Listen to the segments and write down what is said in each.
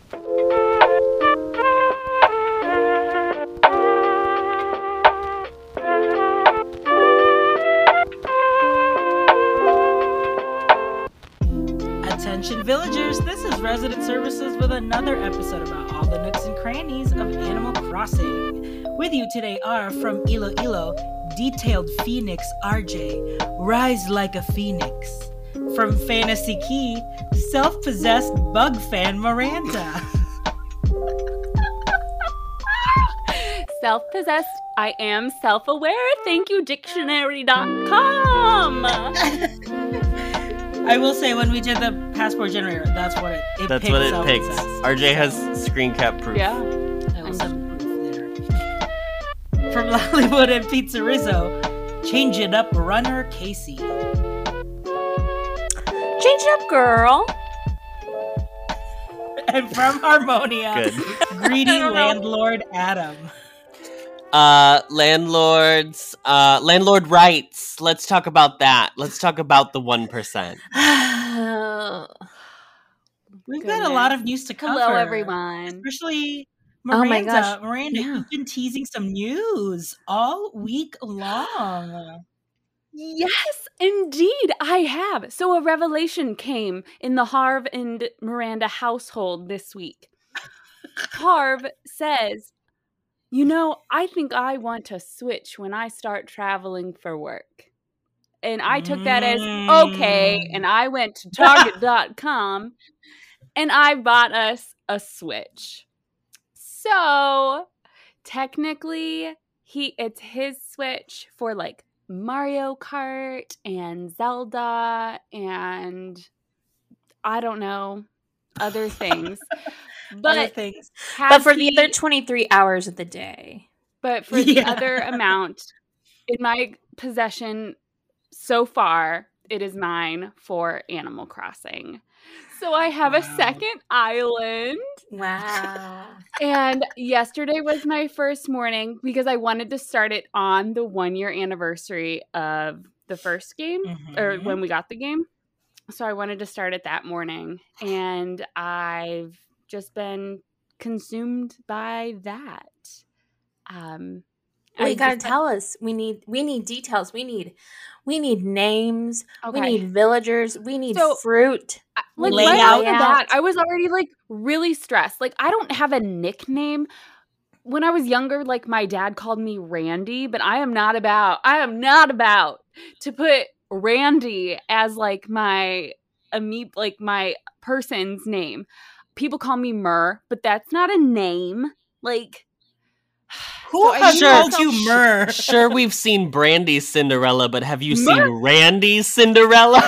Attention villagers, this is Resident Services with another episode about all the nooks and crannies of Animal Crossing. With you today are from Iloilo, Detailed Phoenix RJ, Rise Like a Phoenix. From Fantasy Key, Self-Possessed Bug Fan Miranda. Self-possessed, I am self-aware. Thank you, dictionary.com. I will say, when we did the passport generator, that's what it That's picked. what it picks. Self-possessed. RJ has screen cap proof. Yeah. I will send proof there. From Lollywood and Pizza Rizzo, Change It Up Runner Casey. Change it up, girl. And from Harmonia, Good. Greedy Landlord Adam. Landlord rights. Let's talk about that. Let's talk about the 1%. We've got a lot of news to cover. Hello, everyone. Especially Oh Miranda. my gosh. Miranda, Yeah. you've been teasing some news all week long. Yes, indeed, I have. So a revelation came in the Harv and Miranda household this week. Harv says, I think I want to switch when I start traveling for work. And I took that as okay. And I went to Target.com and I bought us a Switch. So technically, it's his Switch for like Mario Kart and Zelda and I don't know, other things. Other things. But for the other 23 hours of the day. But for the other amount in my possession so far, it is mine for Animal Crossing. So I have a second island. Wow. And yesterday was my first morning because I wanted to start it on the 1-year anniversary of the first game, or when we got the game. So I wanted to start it that morning. And I've just been consumed by that. Well, you gotta tell us. We need details. We need names. Okay. We need villagers. We need fruit. Like Layout. right off the bat, I was already like really stressed. Like I don't have a nickname. When I was younger, like my dad called me Randy, but I am not about to put Randy as like my my person's name. People call me Mur, but that's not a name. Like Who has called you Mur? Sure, we've seen Brandy's Cinderella, but have you seen Randy's Cinderella?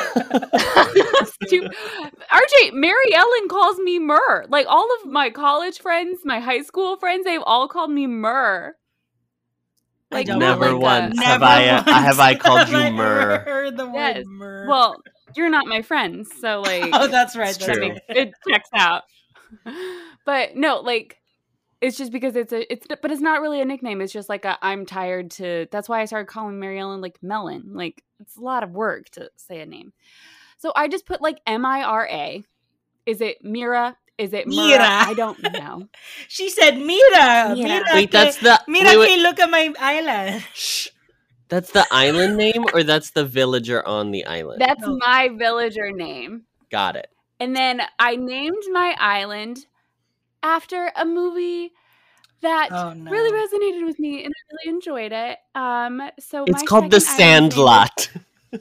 RJ, Mary Ellen calls me Mur. Like all of my college friends, my high school friends, they've all called me Mur. Like never once Never have I called you I've Mur. ever heard the word Mur. Well, you're not my friend, so like oh, that's right. It's true. It checks out. But no, like it's just because but it's not really a nickname. It's just like I'm tired to. That's why I started calling Mary Ellen like Melon. Like it's a lot of work to say a name. So I just put like Mira. Is it Mira? Is it Mira? I don't know. She said Mira. Wait, that's the Look at my island. Shh. That's the island name, or that's the villager on the island? That's my villager name. Got it. And then I named my island after a movie that really resonated with me, and I really enjoyed it. So it's called The Sandlot.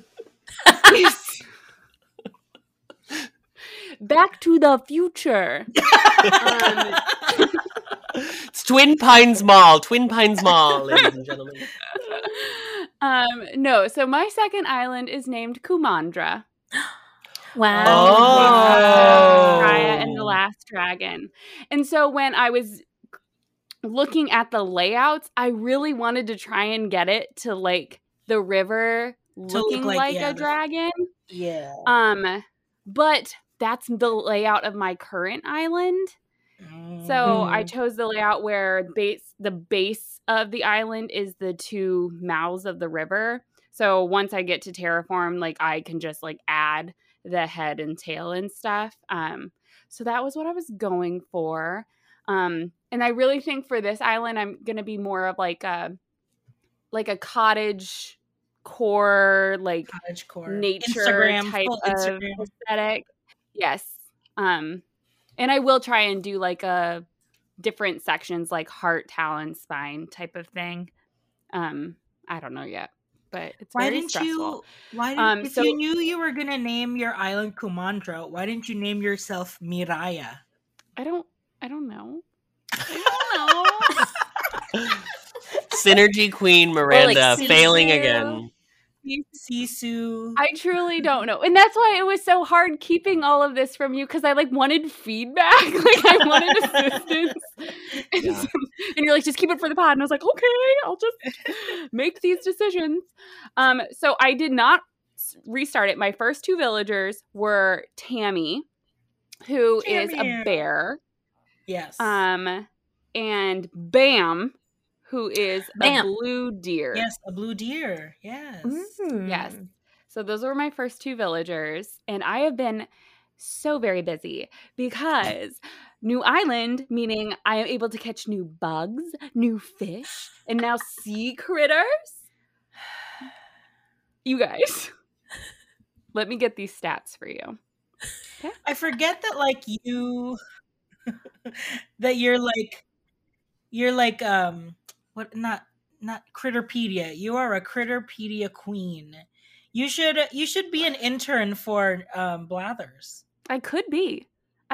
Back to the Future. It's Twin Pines Mall, ladies and gentlemen. No, so my second island is named Kumandra. Wow. Oh. Raya and the Last Dragon. And so when I was looking at the layouts, I really wanted to try and get it to like the river looking like a dragon. Yeah. But that's the layout of my current island. So I chose the layout where the base of the island is the two mouths of the river. So once I get to terraform, like I can just like add the head and tail and stuff. So that was what I was going for. And I really think for this island, I'm going to be more of like a cottage core, like Cottage core. nature Instagram, type full of Instagram. aesthetic. Yes. And I will try and do like a different sections like heart, talon, spine type of thing. I don't know yet, but it's very stressful. If you knew you were gonna name your island Kumandra, why didn't you name yourself Miraya? I don't know. I don't know. Synergy Queen Miranda failing again. Sisu. I truly don't know. And that's why it was so hard keeping all of this from you, because I like wanted feedback. Like I wanted assistance. And you're like, just keep it for the pod. And I was like, okay, I'll just make these decisions. So I did not restart it. My first two villagers were Tammy, who is a bear. Yes. And Bam, who is a blue deer. Yes, a blue deer. Yes. Yes. So those were my first two villagers. And I have been so very busy because new island, meaning I am able to catch new bugs, new fish, and now sea critters. You guys, let me get these stats for you. Okay? I forget that like you, that you're like what, not Critterpedia. You are a Critterpedia queen. You should be an intern for Blathers. I could be.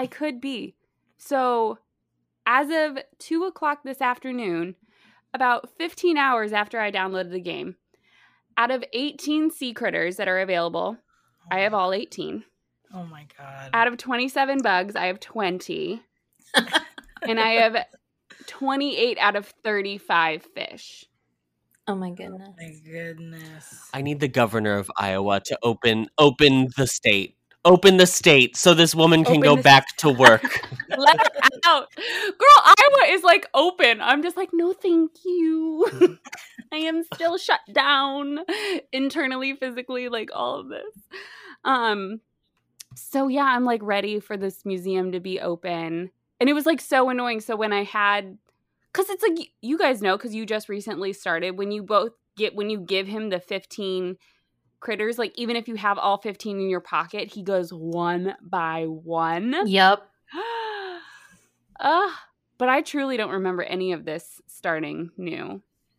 So as of 2:00 this afternoon, about 15 hours after I downloaded the game, out of 18 sea critters that are available, I have all 18. Oh my god. Out of 27 bugs, I have 20. And I have 28 out of 35 fish. Oh my goodness. Oh my goodness. I need the governor of Iowa to open the state. Open the state so this woman can go back to work. Let her out. Girl, Iowa is like open. I'm just like, no, thank you. I am still shut down internally, physically, like all of this. So yeah, I'm like ready for this museum to be open. And it was like so annoying. So when I had, because it's like, you guys know, because you just recently started, when you give him the 15 critters, like even if you have all 15 in your pocket, he goes one by one. Yep. But I truly don't remember any of this starting new.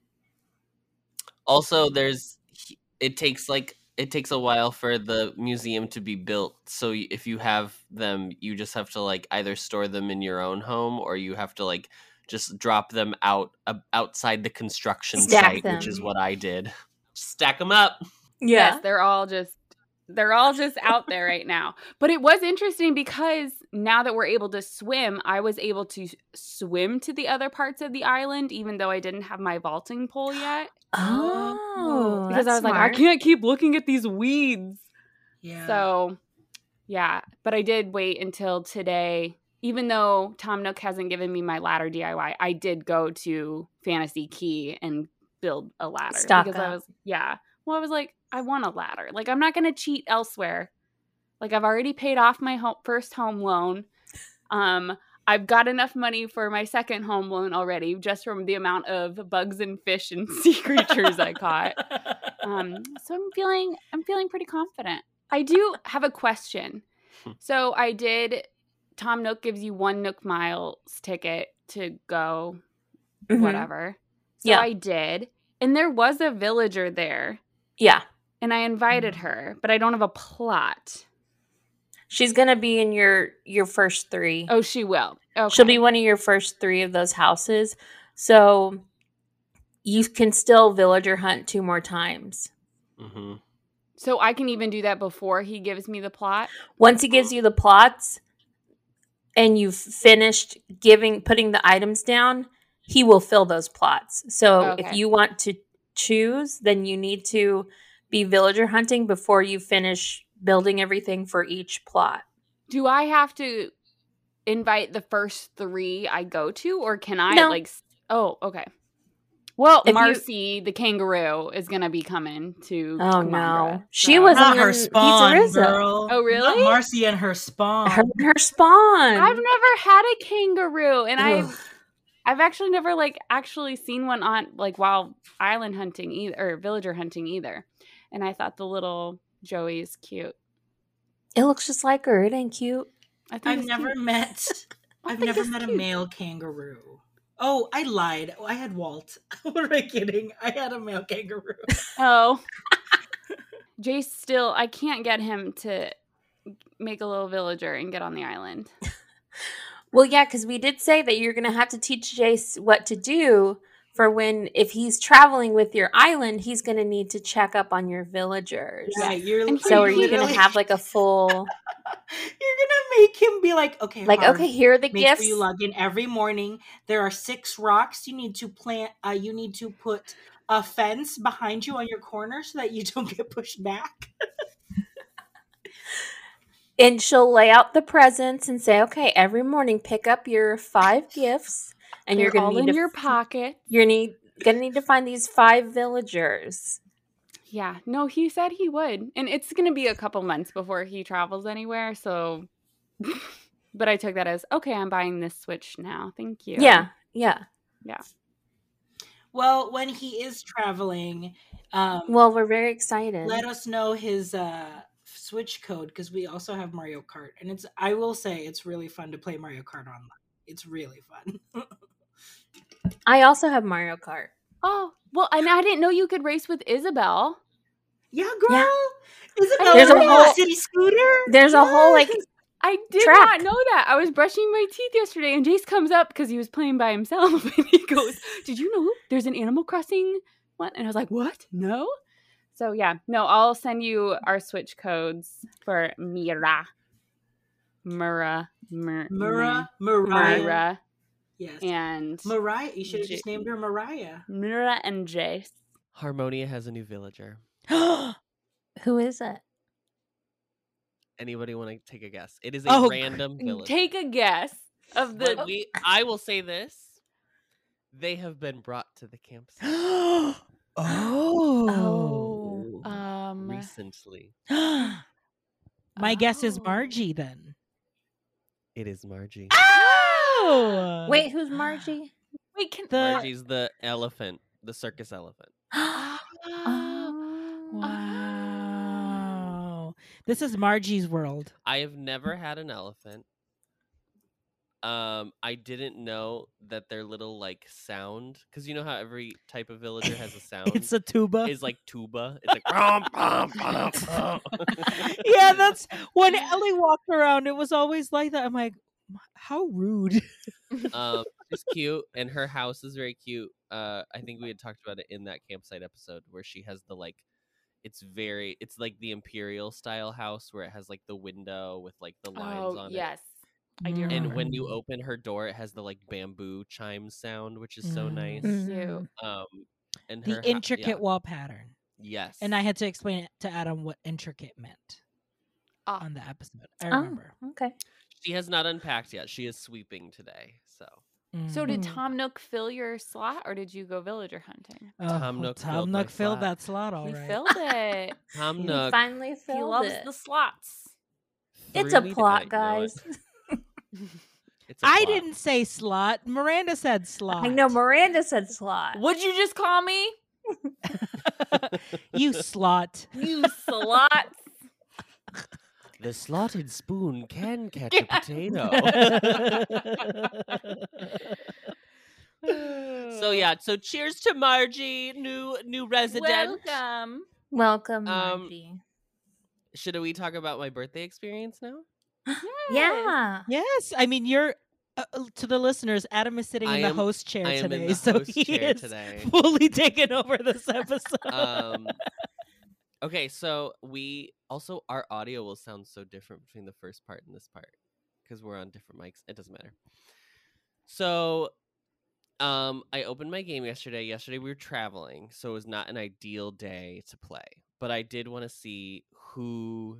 Also, it takes a while for the museum to be built. So if you have them, you just have to like either store them in your own home, or you have to like just drop them outside the construction site, which is what I did. Stack them up. Yeah. Yes, they're all just out there right now. But it was interesting because now that we're able to swim, I was able to swim to the other parts of the island, even though I didn't have my vaulting pole yet. Oh, because I was like, I can't keep looking at these weeds. Yeah. So, yeah. But I did wait until today. Even though Tom Nook hasn't given me my ladder DIY, I did go to Fantasy Key and build a ladder. Stock because up. I was like, I want a ladder. Like, I'm not going to cheat elsewhere. Like, I've already paid off my first home loan. I've got enough money for my second home loan already, just from the amount of bugs and fish and sea creatures I caught. So I'm feeling pretty confident. I do have a question. So Tom Nook gives you 1 Nook Miles ticket to go, whatever. So I did. And there was a villager there. Yeah. And I invited her, but I don't have a plot. She's going to be in your first 3. Oh, she will. Okay. She'll be one of your first 3 of those houses. So you can still villager hunt 2 more times. Mm-hmm. So I can even do that before he gives me the plot? Once he gives you the plots and you've finished putting the items down, he will fill those plots. So if you want to choose, then you need to be villager hunting before you finish building everything for each plot. Do I have to invite the first 3 I go to, or can I No. oh, okay. Well, Marcy, the kangaroo, is going to be coming to Kumandra. No. She was not her spawn, girl. Oh, really? Not Marcy and her spawn. Her spawn. I've never had a kangaroo, and I've actually never actually seen one on while island hunting or villager hunting either. And I thought the little Joey is cute. It looks just like her. It ain't cute. I've never met a male kangaroo. Oh, I lied. I had Walt. What am I kidding? I had a male kangaroo. Oh. Jace still, I can't get him to make a little villager and get on the island. Well, yeah, because we did say that you're going to have to teach Jace what to do for if he's traveling with your island, he's going to need to check up on your villagers. Yeah, so are you going to have a full... You're going to make him be okay, Harv, okay, here are the gifts. Sure you log in every morning. There are 6 rocks you need to plant. You need to put a fence behind you on your corner so that you don't get pushed back. And she'll lay out the presents and say, okay, every morning pick up your 5 gifts. And you're going to need in your pocket. You're going to need to find these 5 villagers. Yeah. No, he said he would. And it's going to be a couple months before he travels anywhere. So, but I took that as, okay, I'm buying this Switch now. Thank you. Yeah. Well, when he is traveling, we're very excited. Let us know his Switch code, because we also have Mario Kart, and I will say it's really fun to play Mario Kart online. It's really fun. I also have Mario Kart. Oh, well, and I didn't know you could race with Isabel. Yeah, girl. Yeah. Isabel, there's a whole city scooter. There's a whole I did not know that. I was brushing my teeth yesterday, and Jace comes up because he was playing by himself, and he goes, "Did you know there's an Animal Crossing one?" And I was like, "What? No." So yeah, no, I'll send you our Switch codes for Mariah. Yes. And Mariah. You should have just named her Mariah. Mira and Jace. Harmonia has a new villager. Who is it? Anybody want to take a guess? It is a random villager. Take a guess of the. I will say this: they have been brought to the campsite. Recently. My guess is Margie. Then it is Margie. Oh! Wait, who's Margie? Wait, Margie's the elephant, the circus elephant. Wow! This is Margie's world. I have never had an elephant. I didn't know that their little sound, because you know how every type of villager has a sound. It's a tuba. It's like tuba. It's like yeah, that's when Ellie walked around. It was always like that. I'm like, how rude. It's cute, and her house is very cute. I think we had talked about it in that campsite episode where she has the it's like the imperial style house where it has the window with the lines on it. Yes. I do. And when you open her door, it has the bamboo chime sound, which is so nice. Cute. And the intricate wall pattern. Yes. And I had to explain it to Adam what intricate meant on the episode. I remember. Okay. She has not unpacked yet. She is sweeping today. So did Tom Nook fill your slot, or did you go villager hunting? Tom Nook filled that slot all right. He filled it. Tom Nook finally filled it. He loves the slots. It's a plot, guys. I didn't say slot. Miranda said slot. I know Miranda said slot. What'd you just call me? You slot. You slot. The slotted spoon can catch a potato. So cheers to Margie, new resident. Welcome, Margie. Should we talk about my birthday experience now? Yeah. Yes. I mean, you're to the listeners, Adam is sitting in the host chair today, so he is fully taking over this episode. Okay, so our audio will sound so different between the first part and this part because we're on different mics. It doesn't matter. So, I opened my game yesterday. Yesterday we were traveling, so it was not an ideal day to play. But I did want to see who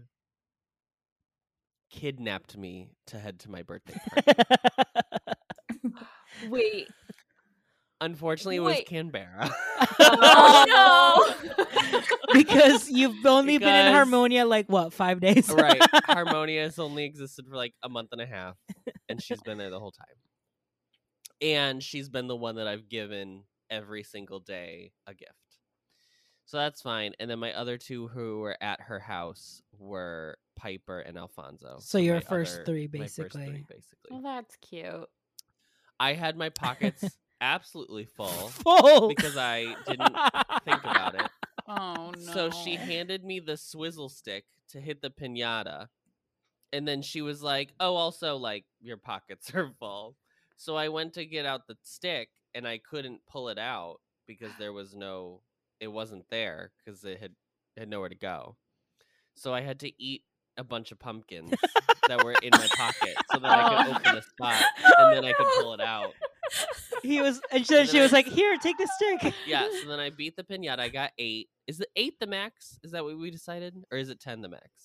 kidnapped me to head to my birthday party. Wait. Unfortunately, it was Canberra. Oh no! Because you've only been in Harmonia like what, 5 days? Right. Harmonia has only existed for like a month and a half, and she's been there the whole time. And she's been the one that I've given every single day a gift. So that's fine. And then my other two who were at her house were Piper and Alfonso. So your first three, basically. Well, that's cute. I had my pockets absolutely full because I didn't think about it. Oh, no. So she handed me the swizzle stick to hit the piñata. And then she was like, oh, also, like, your pockets are full. So I went to get out the stick, and I couldn't pull it out because it wasn't there because it had nowhere to go. So I had to eat a bunch of pumpkins that were in my pocket so that I could open the spot, and then I could pull it out. She was like, here, take the stick. Yeah, so then I beat the piñata. I got 8. Is it 8 the max? Is that what we decided? Or is it 10 the max?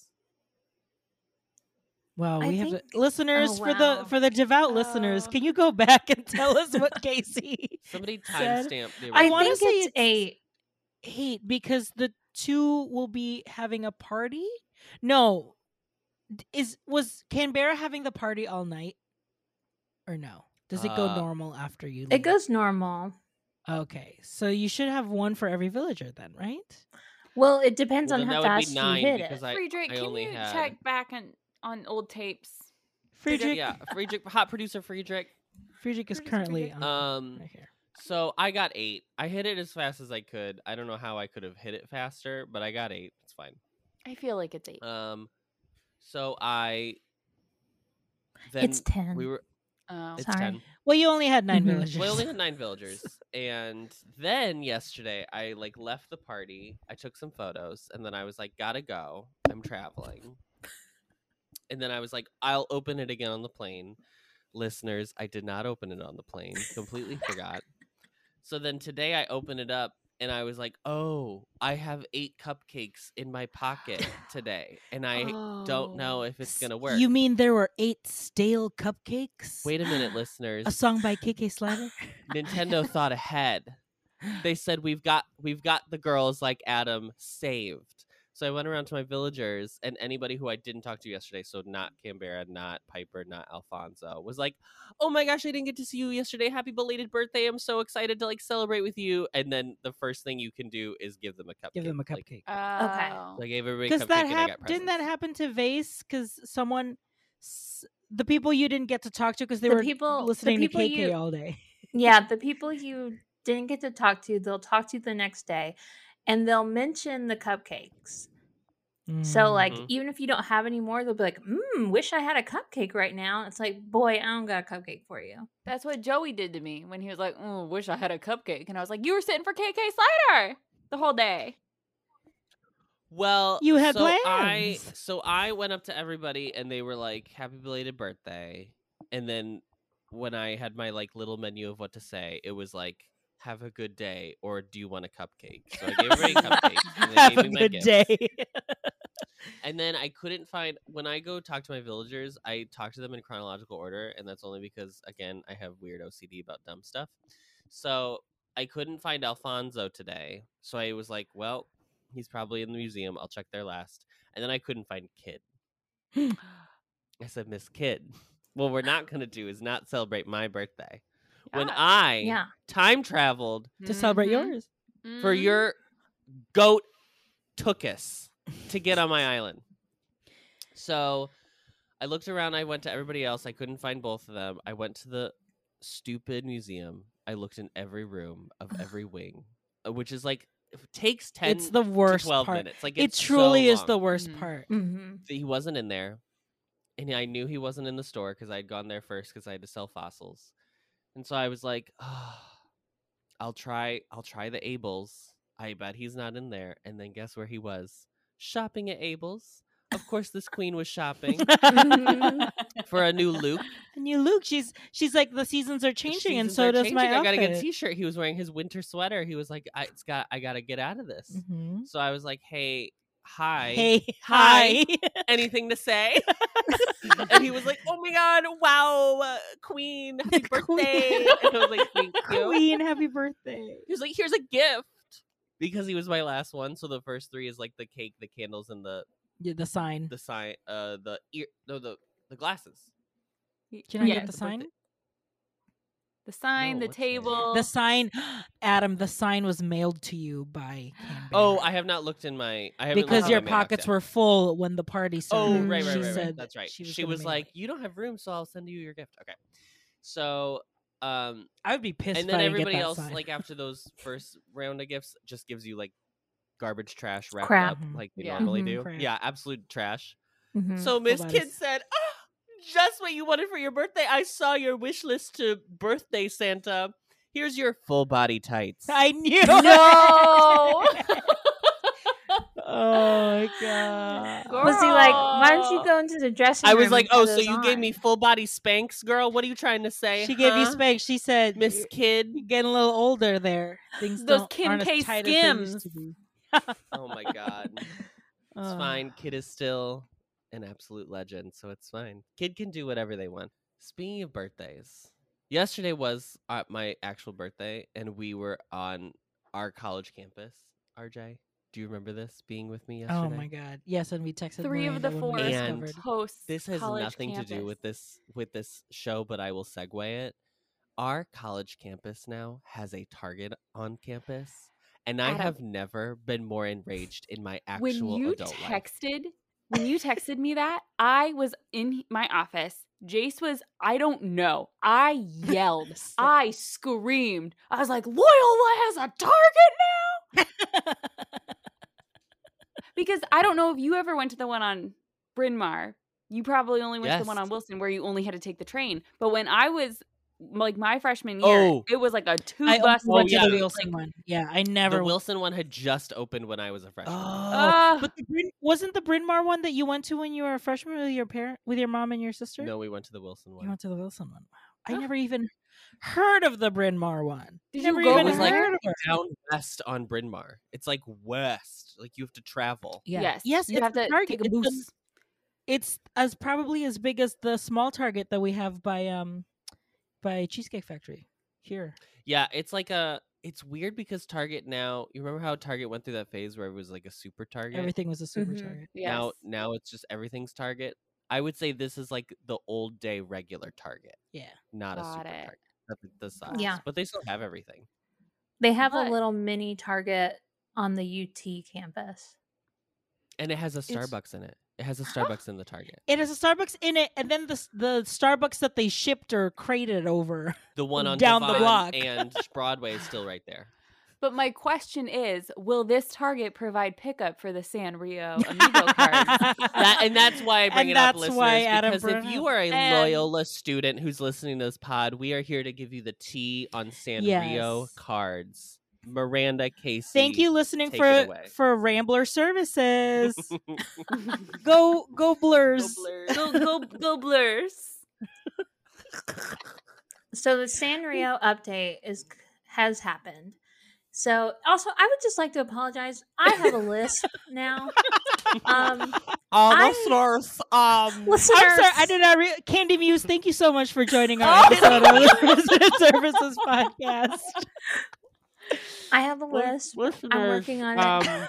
Wow, we have listeners for the devout listeners. Can you go back and tell us what Casey? Somebody timestamp the I want to say it's 8. 8 because the 2 will be having a party. No, was Canberra having the party all night, or no? Does it go normal after you leave? It goes normal. Okay, so you should have one for every villager then, right? Well, it depends on how fast you hit it. Friedrich, can you check back on old tapes? Friedrich, Friedrich, hot producer Friedrich. Friedrich is currently right here. So I got 8. I hit it as fast as I could. I don't know how I could have hit it faster, but I got 8. It's fine. I feel like it's 8. So it's 10. It's sorry. 10. Well, you only had 9 villagers. Well, I only had 9 villagers. And then yesterday, I left the party. I took some photos, and then I was like, gotta go. I'm traveling. And then I was like, I'll open it again on the plane. Listeners, I did not open it on the plane. Completely forgot. So then today I opened it up, and I was like, oh, I have 8 cupcakes in my pocket today, and I don't know if it's going to work. You mean there were 8 stale cupcakes? Wait a minute, listeners. A song by KK Slider? Nintendo thought ahead. They said, we've got the girls like Adam saved. So I went around to my villagers, and anybody who I didn't talk to yesterday, so not Canberra, not Piper, not Alfonso, was like, oh my gosh, I didn't get to see you yesterday. Happy belated birthday. I'm so excited to celebrate with you. And then the first thing you can do is give them a cupcake. Give them a cupcake. Okay. So I gave everybody a cupcake and I got presents. Didn't that happen to Vase? Because the people you didn't get to talk to because they were listening to KK all day. Yeah, the people you didn't get to talk to, they'll talk to you the next day. And they'll mention the cupcakes. So, even if you don't have any more, they'll be like, wish I had a cupcake right now. It's like, boy, I don't got a cupcake for you. That's what Joey did to me when he was like, wish I had a cupcake. And I was like, you were sitting for KK Slider the whole day. Well, you had plans. So I went up to everybody, and they were like, happy belated birthday. And then when I had my little menu of what to say, it was like, have a good day, or do you want a cupcake? So I gave everybody cupcakes. And they have gave a me good my day. And then I couldn't find, when I go talk to my villagers, I talk to them in chronological order, and that's only because, again, I have weird OCD about dumb stuff. So I couldn't find Alfonso today. So I was like, well, he's probably in the museum. I'll check there last. And then I couldn't find Kid. I said, Miss Kid, what we're not going to do is not celebrate my birthday. When I time traveled to celebrate yours for your goat Tookus to get on my island. So I looked around. I went to everybody else. I couldn't find both of them. I went to the stupid museum. I looked in every room of every wing, which is it takes 10 it's the worst to 12 part. minutes. It truly is the worst part. He wasn't in there. And I knew he wasn't in the store because I'd gone there first because I had to sell fossils. And so I was like, I'll try the Abel's. I bet he's not in there. And then guess where he was? Shopping at Abel's. Of course, this queen was shopping for a new Luke. A new Luke. She's like, the seasons are changing, and so does my outfit. I got to get a t-shirt. He was wearing his winter sweater. He was like, I got to get out of this. So I was like, hey, hi. Hey, Hi. hi. Anything to say? And he was like, oh my God, wow, Queen, happy birthday. And I was like, thank you. Queen, happy birthday. He was like, here's a gift. Because he was my last one, so the first 3 is like the cake, the candles, and the sign. the glasses. Can I get the sign? The sign, No, the what's table. The sign, Adam. The sign was mailed to you by Canberra. Oh, I have not looked in my. I haven't because looked in your my mailbox pockets yet. were full when the party started. Oh, right. She Right. said That's right. She She gonna was mail like, it. you don't have room, so I'll send you your gift. Okay. So, I would be pissed. and if then I didn't get everybody that else, sign. like after those first round of gifts, just gives you like garbage trash wrapped Crap. up like they Yeah. normally do. Crap. Yeah, absolute trash. Mhm. So Miss bodies. Kid said, "Oh, just what you wanted for your birthday. I saw your wish list to birthday Santa. Here's your full body tights." I knew. No. Oh my god. Was he like, why don't you go into the dressing I room? was like, and put "Oh, so those you gave me on?" full body Spanx, girl? What are you trying to say?" She gave you huh? Spanx. She said, Miss Kid. You're getting a little older there. Things Those aren't Kim as K tight as they used Skims. to be." Oh my god. It's fine. Kid is still an absolute legend, so it's fine. Kid can do whatever they want. Speaking of birthdays, yesterday was my actual birthday, and we were on our college campus. RJ, do you remember this being with me yesterday? Oh my god. Yes, and we texted 3 of the Miranda when 4 we And discovered. hosts. This has college nothing campus. to do with this show, but I will segue it. Our college campus now has a Target on campus, and I Adam, have never been more enraged in my when actual you adult life. when you texted me that, I was in my office. Jace was, I don't know. I yelled. I screamed. I was like, Loyola has a Target now? Because I don't know if you ever went to the one on Bryn Mawr. You probably only went to the one on Wilson where you only had to take the train. But when I was like my freshman year, it was like a 2-bus. I went to the Wilson one. Yeah, I never. The Wilson one had just opened when I was a freshman. But wasn't the Bryn Mawr one that you went to when you were a freshman with your mom and your sister? No, we went to the Wilson one. You went to the Wilson one. Wow. I never even heard of the Bryn Mawr one. Did never you go even with like heard of it. down west on Bryn Mawr. It's like west. Like you have to travel. Yeah. Yes. You have to take a boost. It's probably as big as the small Target that we have by Cheesecake Factory here. Yeah, it's like it's weird because Target now, you remember how Target went through that phase where it was like a super Target? Everything was a super Target. Yes. Now it's just everything's Target. I would say this is like the old day regular Target. Yeah. Not a super Target. That's the size. Yeah. But they still have everything. They have a little mini Target on the UT campus. And it has a Starbucks in it. It has a Starbucks in the Target. It has a Starbucks in it, and then the Starbucks that they shipped or crated over the one on down Devon the block and Broadway is still right there. But my question is, will this Target provide pickup for the Sanrio Amiibo cards? That's why I bring it up, listeners. Why Adam because if you are a Loyola student who's listening to this pod, we are here to give you the tea on Sanrio cards. Miranda, Casey, thank you listening for Rambler Services. go Blurs. Go Blurs. So the Sanrio update has happened. So also, I would just like to apologize. I have a list now. Listeners, I'm sorry, I did not. Candy Muse, thank you so much for joining our episode of the Resident Services podcast. I have a list. I'm working on it.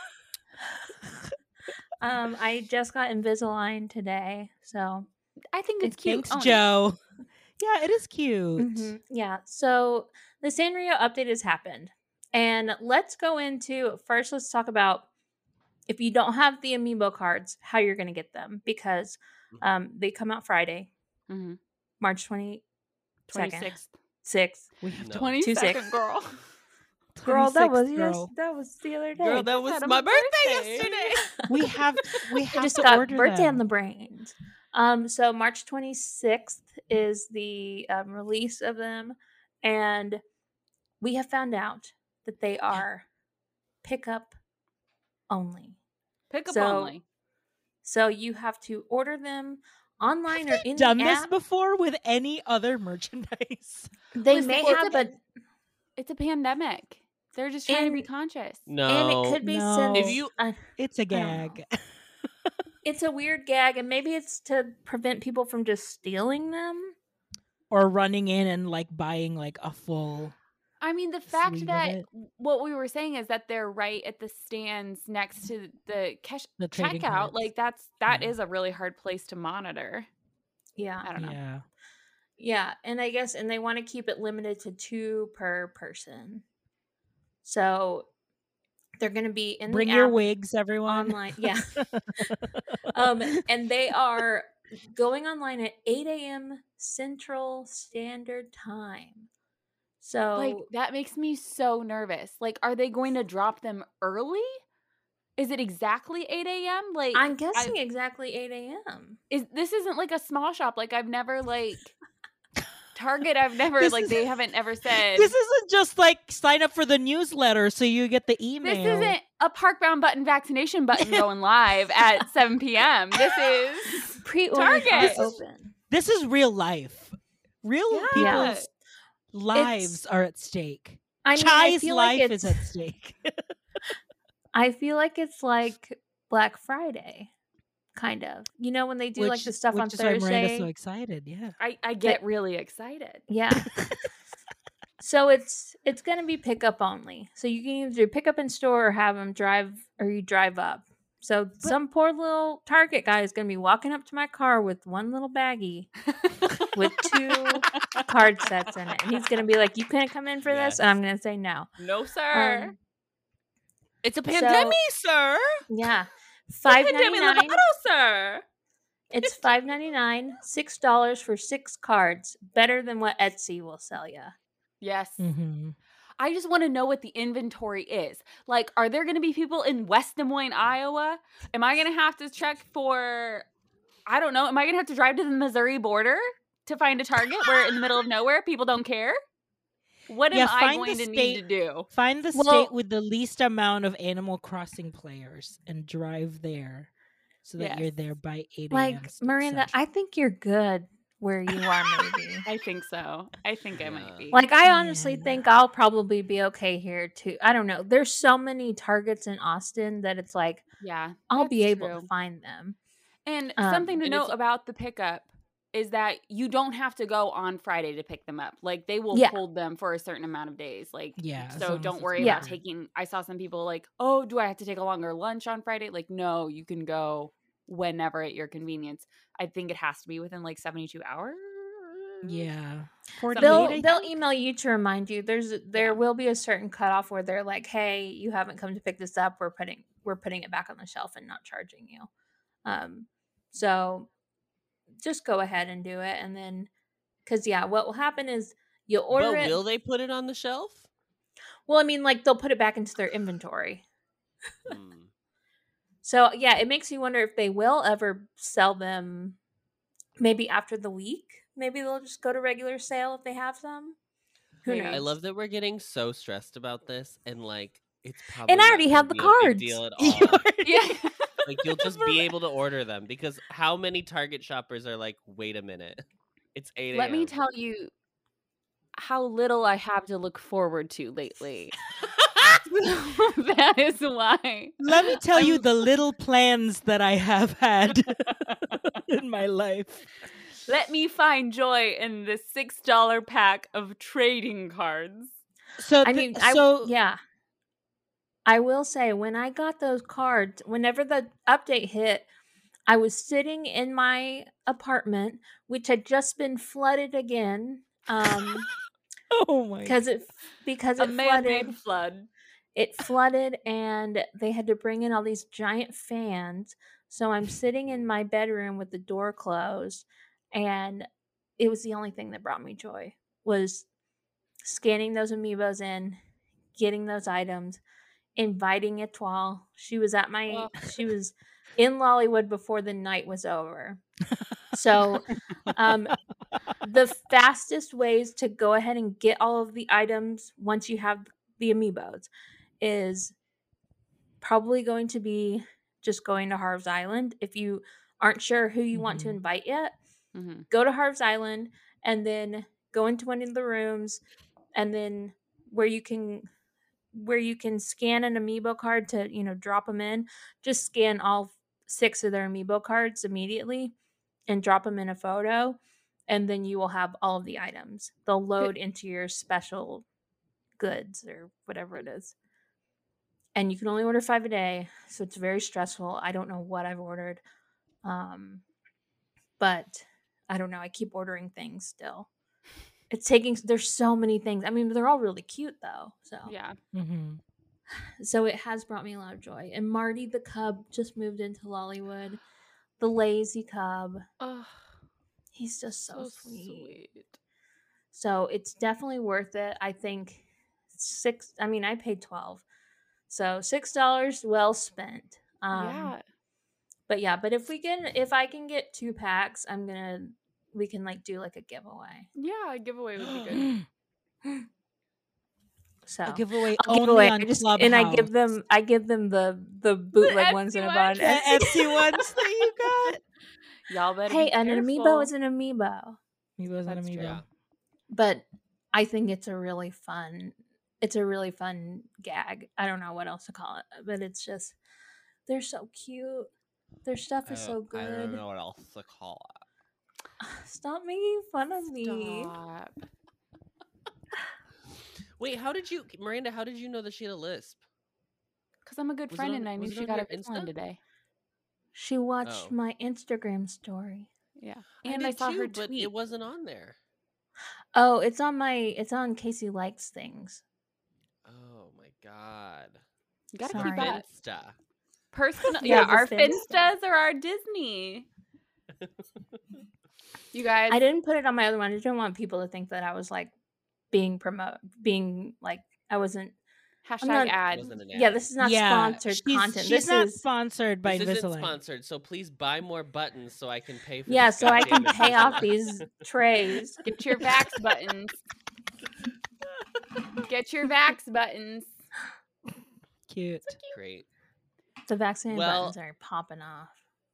I just got Invisalign today, so I think it's cute. Thanks, Joe. Yeah, it is cute. Mm-hmm. Yeah. So the Sanrio update has happened, and let's go into first. Let's talk about if you don't have the Amiibo cards, how you're going to get them, because they come out Friday, March 26th. 6th. We have 22nd, girl. Girl, that was the other day. Girl, that was my birthday yesterday. we have just to got order birthday them. on the brains. So March 26th is the release of them, and we have found out that they are pickup only. Only. So you have to order them online or in done the this app. before with any other merchandise. They may have, but it's a pandemic. They're just trying to be conscious. No. And it could be since If you, it's a gag. It's a weird gag, and maybe it's to prevent people from just stealing them. Or running in and like buying like a full. I mean, the fact that what we were saying is that they're right at the stands next to the checkout, cards. Like that is a really hard place to monitor. Yeah. I don't know. Yeah. And I guess, and they want to keep it limited to 2 per person. So they're going to be in Bring the your app wigs, everyone. Online. Yeah. And they are going online at 8 a.m. Central Standard Time. So like that makes me so nervous. Like, are they going to drop them early? Is it exactly 8 a.m.? Like, I'm guessing exactly 8 a.m. This isn't like a small shop. Like, I've never like Target. I've never they haven't ever said this isn't just like sign up for the newsletter so you get the email. This isn't a Park Bound Button vaccination button going live at 7 p.m. This is Target. This is real life. Real people's lives are at stake. Chai's life is at stake. I feel like it's like Black Friday, kind of. You know, when they do like the stuff on Thursday. Which is why Miranda's so excited. Yeah, I get really excited. Yeah. So it's going to be pickup only. So you can either pick up in store or have them drive, or you drive up. So some poor little Target guy is going to be walking up to my car with one little baggie with 2 card sets in it. And he's going to be like, "You can't come in for this." And I'm going to say no. No, sir. It's a pandemic, sir. Yeah. $5.99, sir. It's $5.99, $6 for 6 cards. Better than what Etsy will sell you. Yes. Mm-hmm. I just want to know what the inventory is. Like, are there going to be people in West Des Moines, Iowa? Am I going to have to check for, I don't know, am I going to have to drive to the Missouri border to find a Target where in the middle of nowhere people don't care? What am I going to need to do? Find the state with the least amount of Animal Crossing players and drive there so that you're there by 8 a.m. Like, Miranda, I think you're good where you are, maybe. I think so. I think I might be. Like, I honestly think I'll probably be okay here, too. I don't know. There's so many Targets in Austin that it's like, I'll be able to find them. And something to note about the pickup is that you don't have to go on Friday to pick them up. Like, they will hold them for a certain amount of days. Like, so don't worry about taking. I saw some people like, oh, do I have to take a longer lunch on Friday? Like, no, you can go whenever at your convenience. I think it has to be within like 72 hours. Yeah. They'll email you to remind you. There will be a certain cutoff where they're like, hey, you haven't come to pick this up. We're putting it back on the shelf and not charging you. So just go ahead and do it. And then, because what will happen is you'll order it. Will they put it on the shelf? Well, I mean, like, they'll put it back into their inventory. So it makes you wonder if they will ever sell them maybe after the week. Maybe they'll just go to regular sale if they have some. Who knows? I love that we're getting so stressed about this, and like it's probably and I already have the cards. Deal at all. Like, you'll just be able to order them, because how many Target shoppers are like, wait a minute, it's 8 a.m. Let me tell you how little I have to look forward to lately. That is why. Let me tell you the little plans that I have had in my life. Let me find joy in the $6 pack of trading cards. I will say, when I got those cards, whenever the update hit, I was sitting in my apartment, which had just been flooded again. Oh my! Because it flooded. Flood. It flooded, and they had to bring in all these giant fans. So I'm sitting in my bedroom with the door closed, and it was the only thing that brought me joy, was scanning those amiibos in, getting those items, inviting Etoile. She was in Lollywood before the night was over. So the fastest ways to go ahead and get all of the items once you have the amiibos is probably going to be just going to Harv's Island. If you aren't sure who you want to invite yet, go to Harv's Island and then go into one of the rooms, and then where you can where you can scan an amiibo card to, drop them in. Just scan all 6 of their amiibo cards immediately and drop them in a photo, and then you will have all of the items. They'll load into your special goods or whatever it is. And you can only order 5 a day, so it's very stressful. I don't know what I've ordered. But I don't know. I keep ordering things still. There's so many things. I mean, they're all really cute though. So yeah. Mm-hmm. So it has brought me a lot of joy. And Marty the Cub just moved into Lollywood. The lazy cub. Oh, he's just so sweet. So it's definitely worth it. I think I paid $12. So $6 well spent. yeah. But if I can get 2 packs, we can like do like a giveaway. Yeah, a giveaway would be good. So a giveaway on Clubhouse. And I give them the bootleg ones in a bun. The Etsy ones that you got. Y'all better Hey, be an careful. amiibo is an amiibo. Amiibo is an amiibo. Yeah. But I think it's a really fun gag. I don't know what else to call it, but it's just they're so cute. Their stuff is so good. I don't know what else to call it. Stop making fun of me. Stop. Wait, Miranda, how did you know that she had a lisp? Because I'm a good friend and I knew she got a Insta today. She watched my Instagram story. Yeah. And I saw her tweet. But it wasn't on there. Oh, it's on Casey Likes Things. Oh my god. You gotta Sorry. keep that. Finsta. Personal. Yeah, our the Finsta. Finstas are our Disney. You guys. I didn't put it on my other one. I didn't want people to think that I was like I wasn't. #ad. Wasn't an ad. Yeah, this is not sponsored content. She's not sponsored by Invisalign. This isn't sponsored, so please buy more buttons so I can pay for. Yeah, this so I can goddamn pay off Invisalign. these trays. Get your Vax buttons. Get your Vax buttons. Cute. Great. The vaccine buttons are popping off.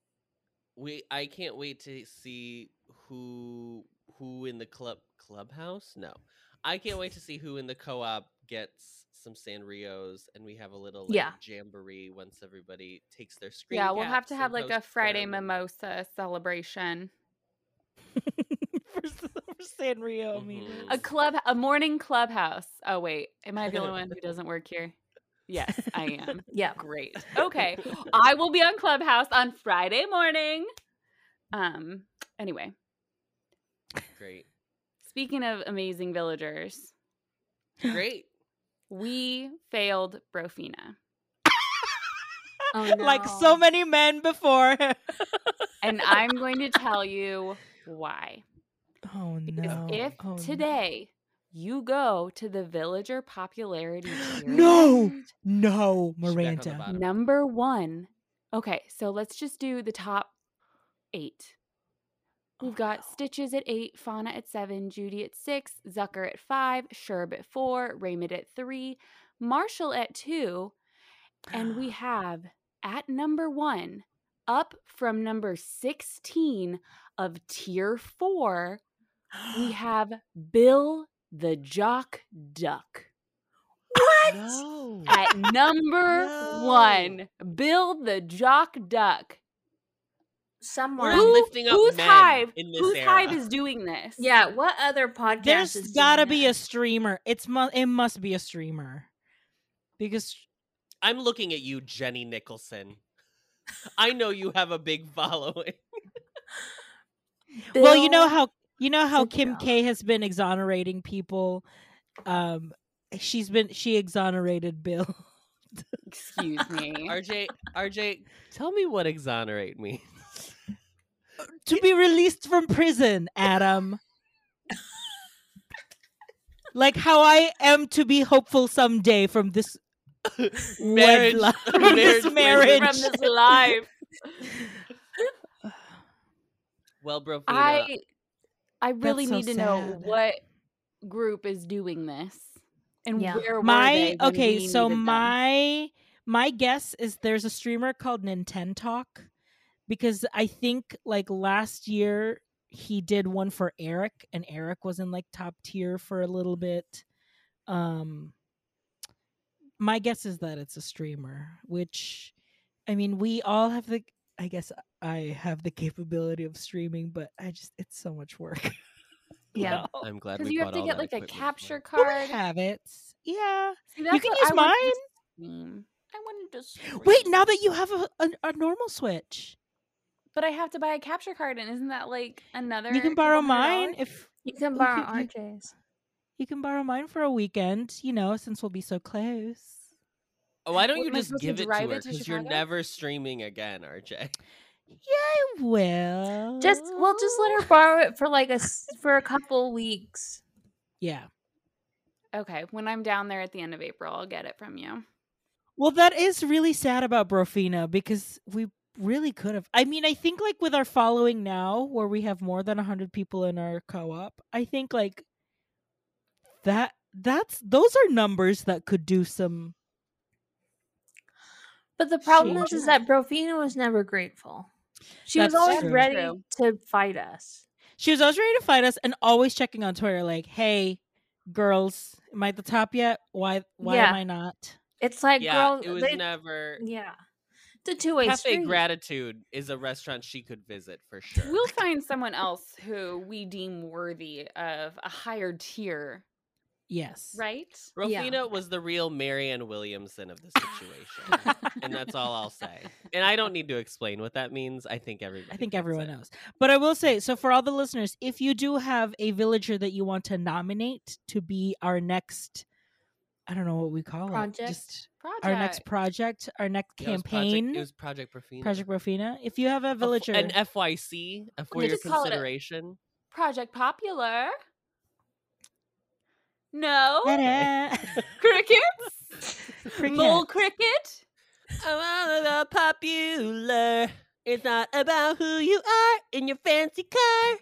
I can't wait to see who in the clubhouse. No, I can't wait to see who in the co-op gets some Sanrios, and we have a little jamboree once everybody takes their screen. Yeah, we'll have to have like a Friday mimosa celebration. for Sanrio, A morning clubhouse. Oh wait, am I the only one who doesn't work here? Yes, I am. Yeah. Great. Okay. I will be on Clubhouse on Friday morning. Anyway. Great. Speaking of amazing villagers. Great. We failed Brofina. Oh, no. Like so many men before. And I'm going to tell you why. Oh no. Because if today you go to the villager popularity tier. No, Miranda. Number 1. Okay, so let's just do the top 8. We've got Stitches at 8, Fauna at 7, Judy at 6, Zucker at 5, Sherb at 4, Raymond at 3, Marshall at 2, and we have at number 1, up from number 16 of tier 4, we have Bill the Jock Duck. What? No. At number 1, Bill the Jock Duck. We're lifting up whose men hive? In this Whose era. hive is doing this? Yeah, what other podcast? There's gotta be a streamer. It must be a streamer, because I'm looking at you, Jenny Nicholson. I know you have a big following. Well, you know how Kim K has been exonerating people. She exonerated Bill. Excuse me. RJ, tell me what exonerate means. To be released from prison, Adam. Like how I am to be hopeful someday from this marriage. From this marriage. From this life. Well, Brofina. I really That's so need to know sad. what group is doing this. And where were my they when okay, we so needed them? my guess is there's a streamer called Nintentalk, because I think like last year he did one for Eric, and Eric was in like top tier for a little bit. my guess is that it's a streamer, which, I mean, we all have I guess I have the capability of streaming, but it's so much work. Yeah. I'm glad Because we you have bought to all get that like a equipment capture for it. card. Have it. Yeah. See, You can use I mine. wanted to stream. I wanted to stream. Wait, now that you have a normal Switch, But I have to buy a capture card, and isn't that like another? you can borrow couple $100? mine if You can you borrow can- RJ's. you can borrow mine for a weekend. Since we'll be so close. Why don't What, you am I just supposed to give it to drive her? it to Because you're Chicago? never streaming again, RJ. Yeah, I will. We'll just let her borrow it for for a couple weeks. Yeah. Okay, when I'm down there at the end of April, I'll get it from you. Well, that is really sad about Brofina because we really could have. I mean, I think like with our following now, where we have more than 100 people in our co-op, I think like those are numbers that could do some. But the problem Change is it. that Brofina was never grateful. She was That's always true. ready True. to fight us. She was always ready to fight us and always checking on Twitter, like, "Hey, girls, am I at the top yet? Why Yeah. am I not?" It's like, Yeah, girl, it was never. yeah. It's a two-way Cafe street. Gratitude is a restaurant she could visit for sure. We'll find someone else who we deem worthy of a higher tier, Yes. right? Rofina was the real Marianne Williamson of the situation. And that's all I'll say. And I don't need to explain what that means. I think everyone knows. But I will say, so for all the listeners, if you do have a villager that you want to nominate to be our next, I don't know what we call Project? it. Just our next project, our next campaign. It was Project Brofina. Project Brofina. If you have a villager. An FYC, for your just call it a- consideration. Project Popular. No. Ta-da. Crickets? Mole cricket? Oh, popular. It's not about who you are in your fancy car.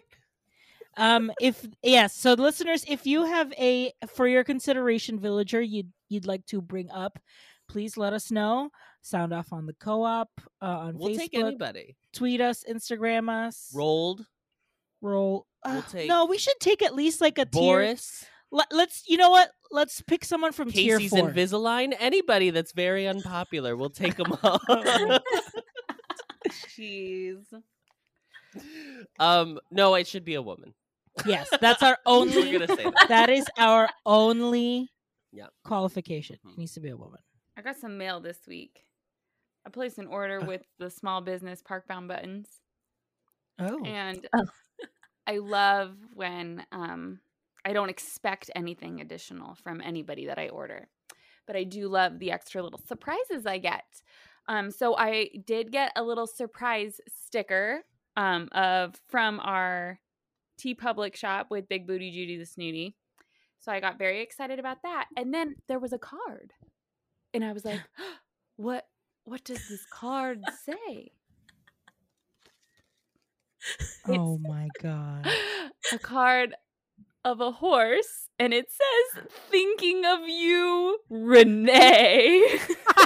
So listeners, if you have a for your consideration villager you'd like to bring up, please let us know. Sound off on the co-op, on We'll Facebook. take anybody. Tweet us, Instagram us. Roll. We'll take no, we should take at least like a Boris. tier. Let's, you know what? Let's pick someone from Casey's tier 4. Invisalign. Anybody that's very unpopular, we'll take them all. Jeez. No, it should be a woman. Yes, that's our only. We're gonna say that. That is our only Yeah. qualification. It needs to be a woman. I got some mail this week. I placed an order with the small business Parkbound buttons. Oh. And I love when I don't expect anything additional from anybody that I order. But I do love the extra little surprises I get. So I did get a little surprise sticker from our TeePublic shop with Big Booty Judy the Snooty. So I got very excited about that. And then there was a card. And I was like, what does this card say? Oh my god. A card of a horse, and it says, "Thinking of you, Renee."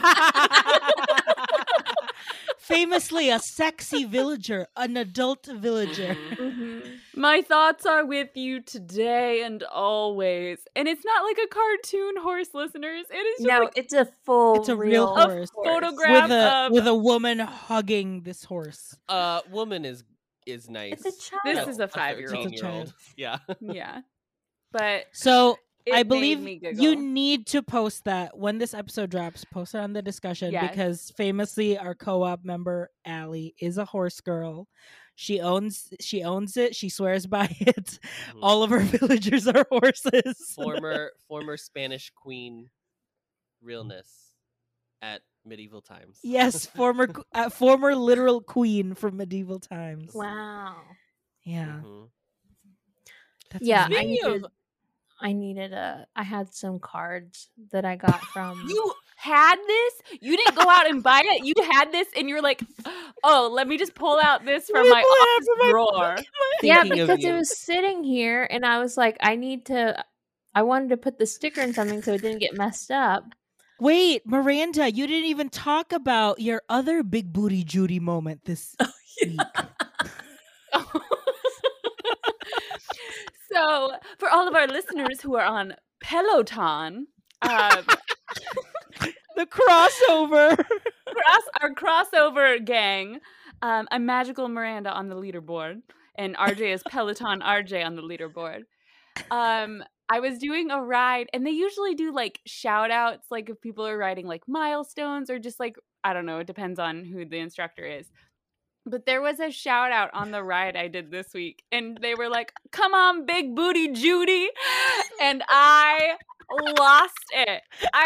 Famously a sexy villager, an adult villager. My thoughts are with you today and always. And it's not like a cartoon horse, listeners. It is just it's a full. It's a real horse. photograph with a woman hugging this horse. Woman is nice. It's a child. This is a 5-year-old. It's a child. Yeah. Yeah. But So it I made believe me giggle. you need to post that when this episode drops. Post it on the discussion Yes. because famously our co-op member Allie is a horse girl. She owns it. She swears by it. All of her villagers are horses. Former Spanish queen realness at medieval times. Yes, former literal queen from medieval times. Wow. Yeah. Mhm. That's Yeah, amazing. I had some cards that I got from. You had this? You didn't go out and buy it? You had this and you're like, oh, let me just pull out this from my office drawer. Yeah, Thinking of because it you. was sitting here and I was like, I wanted to put the sticker in something so it didn't get messed up. Wait, Miranda, you didn't even talk about your other big booty Judy moment this week. So, for all of our listeners who are on Peloton, The crossover. Our crossover gang. I'm Magical Miranda on the leaderboard, and RJ is Peloton RJ on the leaderboard. I was doing a ride, and they usually do like shout outs, like if people are riding like milestones or just like, I don't know, it depends on who the instructor is. But there was a shout out on the ride I did this week, and they were like, "Come on, big booty Judy," and I lost it.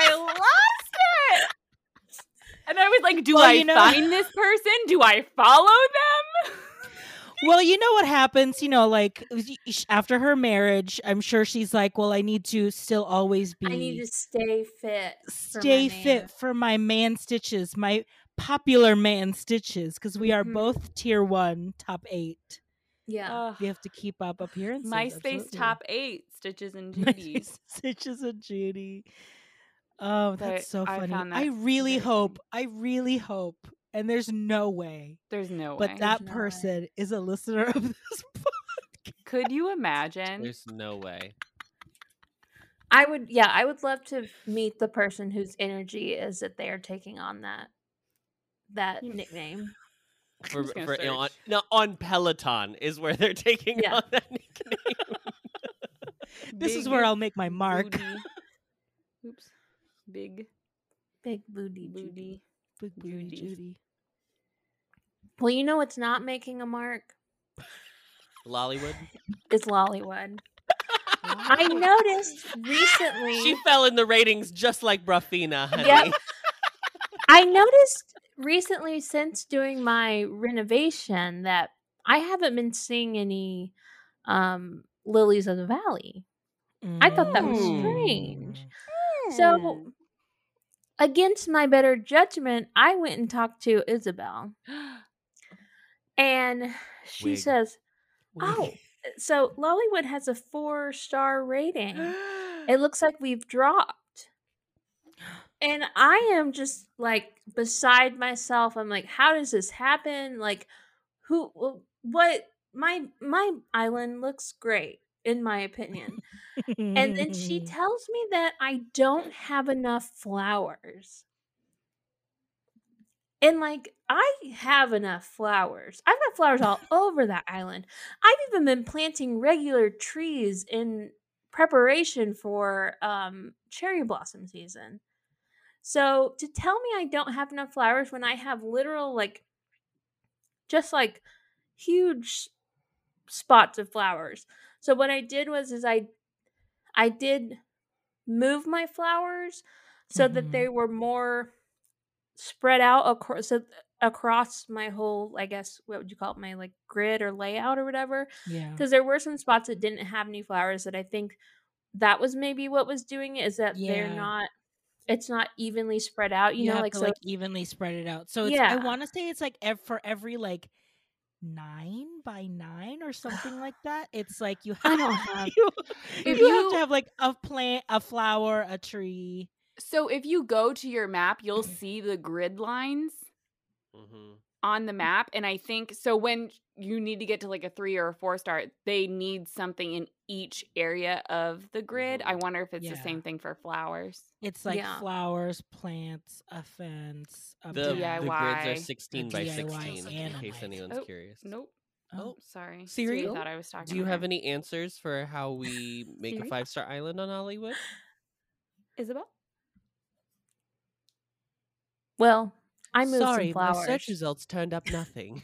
And I was like, do I find this person? Do I follow them? Well, you know what happens, like after her marriage, I'm sure she's like, well, I need to still always be. I need to stay fit. For my man stitches, my popular man stitches, because we are both tier 1, top 8. Yeah. We have to keep up appearances. MySpace absolutely. top 8, Stitches and Judy. Stitches and Judy. Oh, that's so funny. I really hope, and there's no way. But that person is a listener of this podcast. Could you imagine? There's no way. I would love to meet the person whose energy is that they are taking on that nickname. On Peloton is where they're taking on that nickname. This is where I'll make my mark. Booty. Oops. Big booty Judy. Big booty Judy. Well, you know what's not making a mark? Lollywood? It's Lollywood. I noticed recently... She fell in the ratings just like Brafina, honey. Yep. I noticed recently, since doing my renovation, that I haven't been seeing any Lilies of the Valley. I thought that was strange. So, against my better judgment, I went and talked to Isabel. And she says, so Lollywood has a 4-star rating. It looks like we've dropped. And I am just like beside myself. I'm like, how does this happen? Like, what? My island looks great, in my opinion. And then she tells me that I don't have enough flowers. And like, I have enough flowers. I've got flowers all over that island. I've even been planting regular trees in preparation for cherry blossom season. So to tell me I don't have enough flowers when I have literal, like, just like huge spots of flowers. So what I did was I did move my flowers so that they were more spread out across my whole, I guess, what would you call it, my like grid or layout or whatever. Yeah. Because there were some spots that didn't have any flowers that I think that was maybe what was doing it, is that it's not evenly spread out. You know, have like to, so like evenly spread it out. So it's, I want to say it's like for every like 9 by 9 or something like that. It's like you have, have to have like a plant, a flower, a tree. So if you go to your map, you'll see the grid lines on the map. And I think, so when you need to get to like a 3 or a 4-star, they need something in each area of the grid. I wonder if it's the same thing for flowers. It's like flowers, plants, a fence, a the DIY. grids are 16 by 16, in case anyone's curious. Nope. Oh, sorry. Siri thought I was talking. Do you have any answers for how we make a 5-star island on Hollywood? Isabel? Well, I moved some flowers. My search results turned up nothing.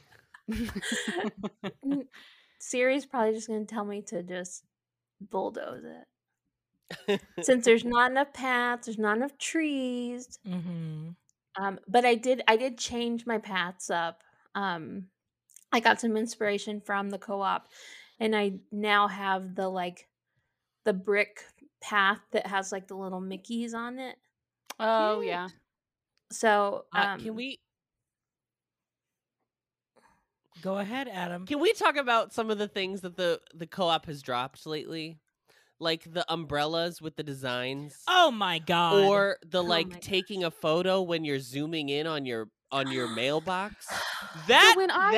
Siri's probably just going to tell me to just bulldoze it. Since there's not enough paths, there's not enough trees. But I did change my paths up. I got some inspiration from the co-op, and I now have the brick path that has like the little Mickeys on it. Oh yeah. So can we go ahead, Adam? Can we talk about some of the things that the co-op has dropped lately? Like the umbrellas with the designs. Oh my god. Or the taking a photo when you're zooming in on your mailbox. That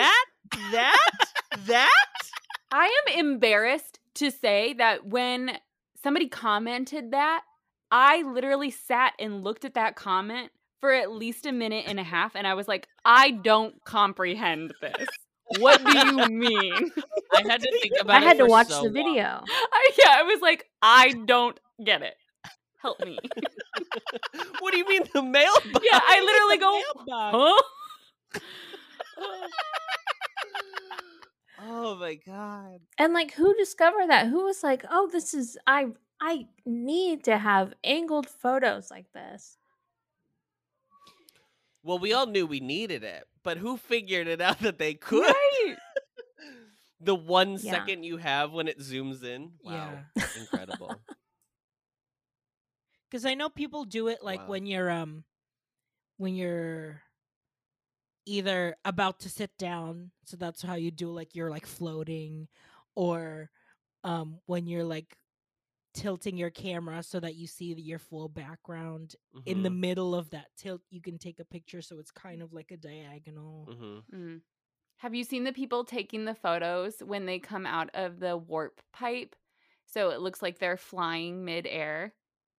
I am embarrassed to say that when somebody commented that, I literally sat and looked at that comment for at least a minute and a half, and I was like, I don't comprehend this. What do you mean? I had to think about it. I had to watch so the video. I was like, I don't get it. Help me. What do you mean the mailbox? Yeah, I literally go, huh? Oh my god. And like, who discovered that? Who was like, oh, this is I need to have angled photos like this. Well, we all knew we needed it, but who figured it out that they could? Right. The 1 second you have when it zooms in. Wow. Yeah. Incredible. Because I know people do it like when you're either about to sit down, so that's how you do, like you're like floating, or when you're like tilting your camera so that you see your full background. In the middle of that tilt, you can take a picture, so it's kind of like a diagonal. Have you seen the people taking the photos when they come out of the warp pipe? So it looks like they're flying midair.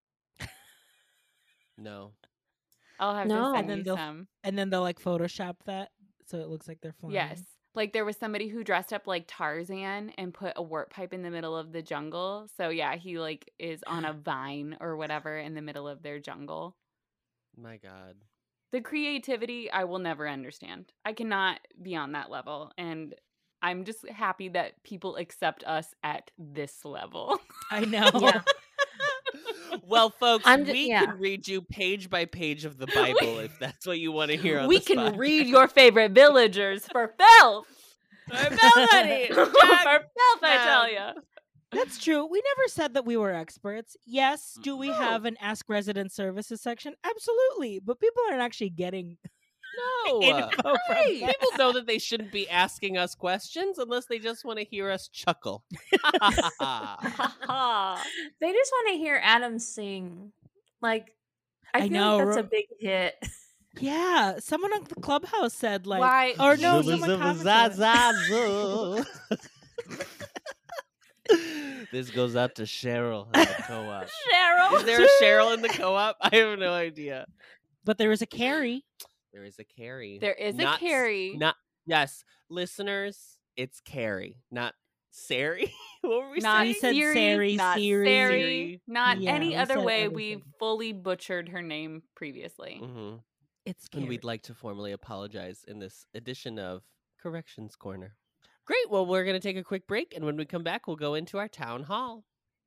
No. I'll have to send you some. And then they'll like Photoshop that so it looks like they're flying. Yes. Like there was somebody who dressed up like Tarzan and put a warp pipe in the middle of the jungle. So yeah, he like is on a vine or whatever in the middle of their jungle. My God. The creativity I will never understand. I cannot be on that level. And I'm just happy that people accept us at this level. I know. Yeah. Well, folks, we can read you page by page of the Bible if that's what you want to hear on We this can podcast. read your favorite villagers for filth. For filth, honey. For filth, I tell you. That's true. We never said that we were experts. Yes, do we have an Ask Resident Services section? Absolutely. But people aren't actually getting No. info from that. People know that they shouldn't be asking us questions unless they just want to hear us chuckle. They just want to hear Adam sing. Like, I feel know, like that's a big hit. Yeah, someone on the Clubhouse said like, Why? or no, someone commented. This goes out to Cheryl in the co-op. Cheryl. Is there a Cheryl in the co-op? I have no idea. But there is a Carrie. There is a Carrie. There is a Carrie. Yes, listeners, it's Carrie, not Sari. What were we Not saying? said Siri, Sari, not Siri. Sari, not Yeah, any we other said way. everything. We've fully butchered her name previously. Mm-hmm. It's Carrie. And we'd like to formally apologize in this edition of Corrections Corner. Great. Well, we're going to take a quick break, and when we come back, we'll go into our town hall.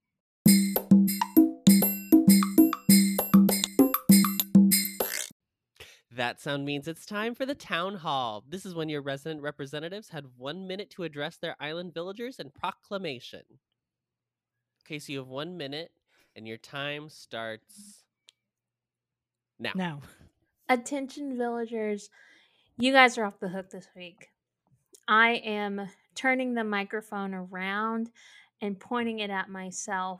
That sound means it's time for the town hall. This is when your resident representatives had 1 minute to address their island villagers and proclamation. Okay, so you have 1 minute, and your time starts now. Now. Attention, villagers. You guys are off the hook this week. I am turning the microphone around and pointing it at myself.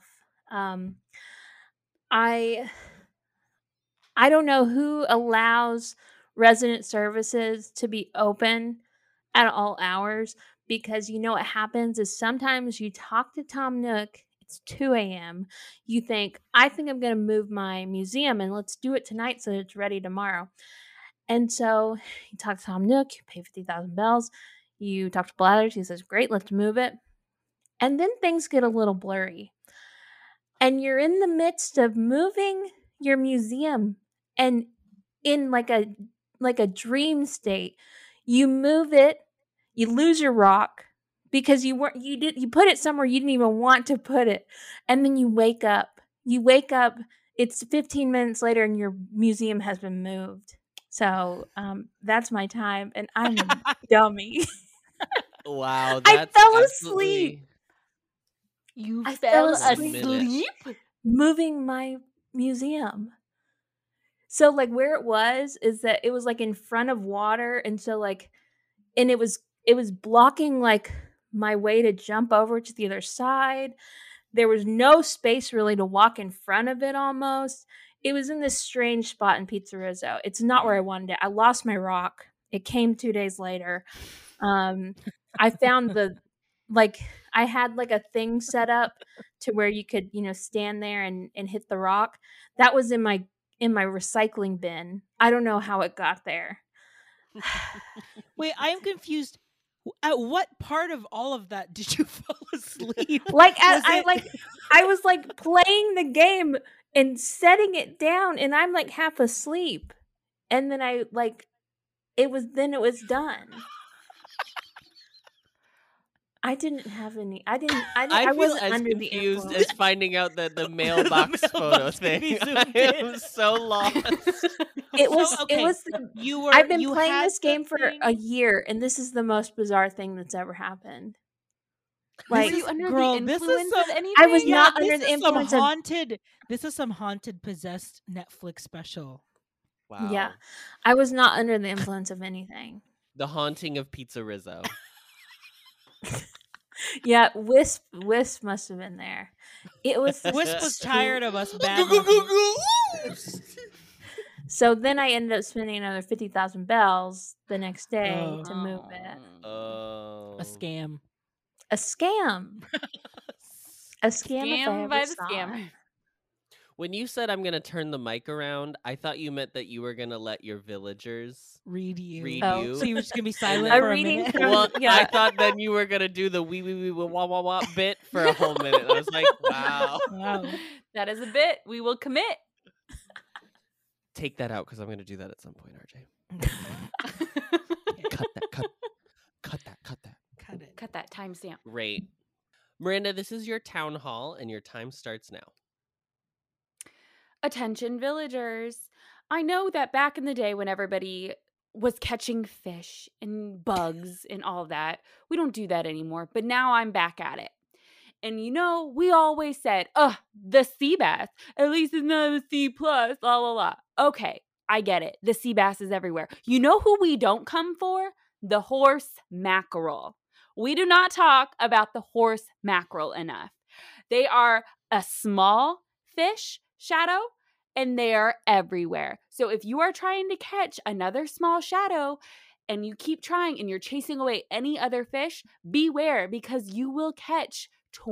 I don't know who allows resident services to be open at all hours, because you know what happens is sometimes you talk to Tom Nook, it's 2 a.m. You think, I think I'm going to move my museum and let's do it tonight so that it's ready tomorrow. And so you talk to Tom Nook, you pay 50,000 bells, you talk to Blathers, he says, great, let's move it. And then things get a little blurry. And you're in the midst of moving your museum, and in like a dream state, you move it, you lose your rock because you put it somewhere you didn't even want to put it, and then you wake up, it's 15 minutes later and your museum has been moved. So that's my time, and I'm a dummy. Wow, I fell asleep. I fell asleep moving my museum. So like where it was is that it was like in front of water, and so like, and it was blocking like my way to jump over to the other side. There was no space really to walk in front of it almost. It was in this strange spot in Pizzarizzo. It's not where I wanted it. I lost my rock. It came 2 days later. I found I had like a thing set up to where you could, stand there and hit the rock. That was in my in my recycling bin. I don't know how it got there. Wait, I am confused. At what part of all of that did you fall asleep? I was like playing the game and setting it down, and I'm like half asleep, and then it was done. I didn't have any. I wasn't as under the confused influence. as finding out that the mailbox photo thing. I am so lost. It was. okay. It was. I've been playing this game for a year, and this is the most bizarre thing that's ever happened. Like, were you under the influence of anything? I was not under the influence of haunted. This is some haunted, possessed Netflix special. Wow. Yeah, I was not under the influence of anything. The Haunting of Pizza Rizzo. Yeah, Wisp must have been there. It was Wisp was tired of us bad. So then I ended up spending another 50,000 bells the next day to move it. Oh, a scam. A scam. A scam by the scammer. When you said I'm going to turn the mic around, I thought you meant that you were going to let your villagers read you. You. So you were just going to be silent for a minute? Well, yeah. I thought then you were going to do the wee wah wah wah bit for a whole minute. I was like, wow. That is a bit. We will commit. Take that out because I'm going to do that at some point, RJ. Cut that. Cut that timestamp. Great. Miranda, this is your town hall and your time starts now. Attention villagers. I know that back in the day when everybody was catching fish and bugs and all that, we don't do that anymore, but now I'm back at it. And we always said, the sea bass, at least it's not a C+, blah, blah, blah. Okay, I get it. The sea bass is everywhere. You know who we don't come for? The horse mackerel. We do not talk about the horse mackerel enough. They are a small fish, Shadow, and they are everywhere. So if you are trying to catch another small shadow and you keep trying and you're chasing away any other fish, beware because you will catch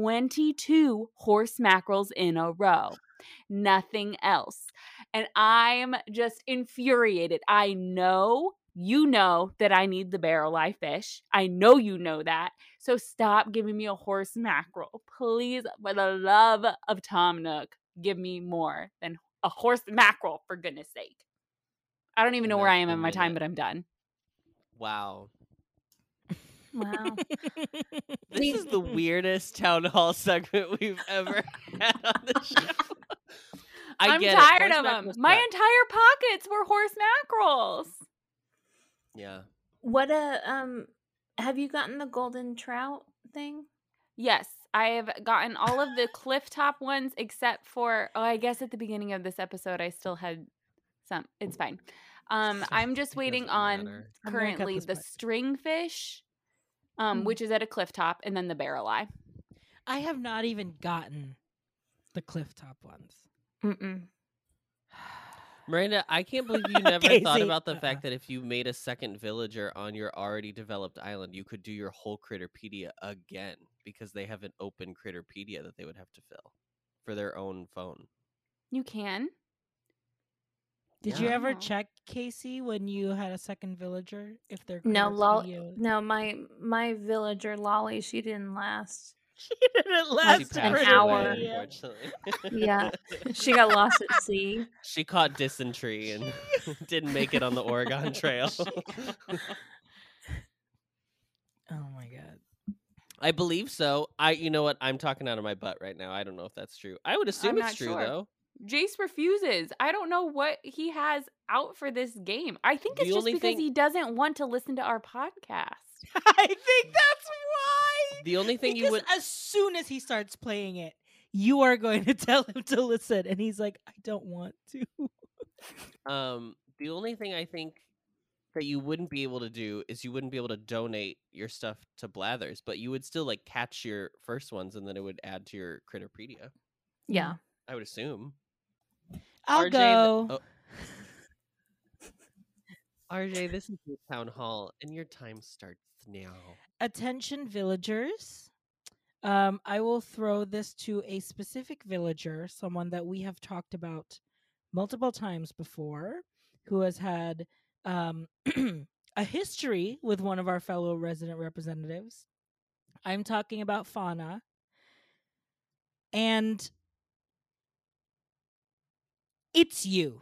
22 horse mackerels in a row. Nothing else. And I'm just infuriated. I know you know that I need the barrel eye fish. I know you know that. So stop giving me a horse mackerel. Please, for the love of Tom Nook, give me more than a horse mackerel, for goodness sake. I don't even know where I am in my time, but I'm done. Wow. Wow. This is the weirdest town hall segment we've ever had on the show. I'm tired of them. My entire pockets were horse mackerels. Yeah. What have you gotten the golden trout thing? Yes, I have gotten all of the cliff top ones except for, I guess at the beginning of this episode I still had some. It's fine. I'm just waiting on currently the stringfish, which is at a cliff top, and then the barrel eye. I have not even gotten the cliff top ones. Mm-mm. Miranda, I can't believe you never thought about the fact that if you made a second villager on your already developed island, you could do your whole Critterpedia again because they have an open Critterpedia that they would have to fill for their own phone. You can. Did you ever check, Casey, when you had a second villager, if they're No, my villager Lolly, she didn't last. She didn't last an hour. Unfortunately. Yeah, she got lost at sea. She caught dysentery and didn't make it on the Oregon Trail. Oh my god! I believe so. You know what? I'm talking out of my butt right now. I don't know if that's true. I would assume it's true though. Jace refuses. I don't know what he has out for this game. I think it's just because he doesn't want to listen to our podcast. I think that's why. The only thing because as soon as he starts playing it, you are going to tell him to listen, and he's like, "I don't want to." The only thing I think that you wouldn't be able to do is you wouldn't be able to donate your stuff to Blathers, but you would still like catch your first ones, and then it would add to your Critterpedia. Yeah, I would assume. I'll go. RJ, this is your town hall, and your time starts now. Attention, villagers. I will throw this to a specific villager, someone that we have talked about multiple times before, who has had a history with one of our fellow resident representatives. I'm talking about Fauna. And it's you.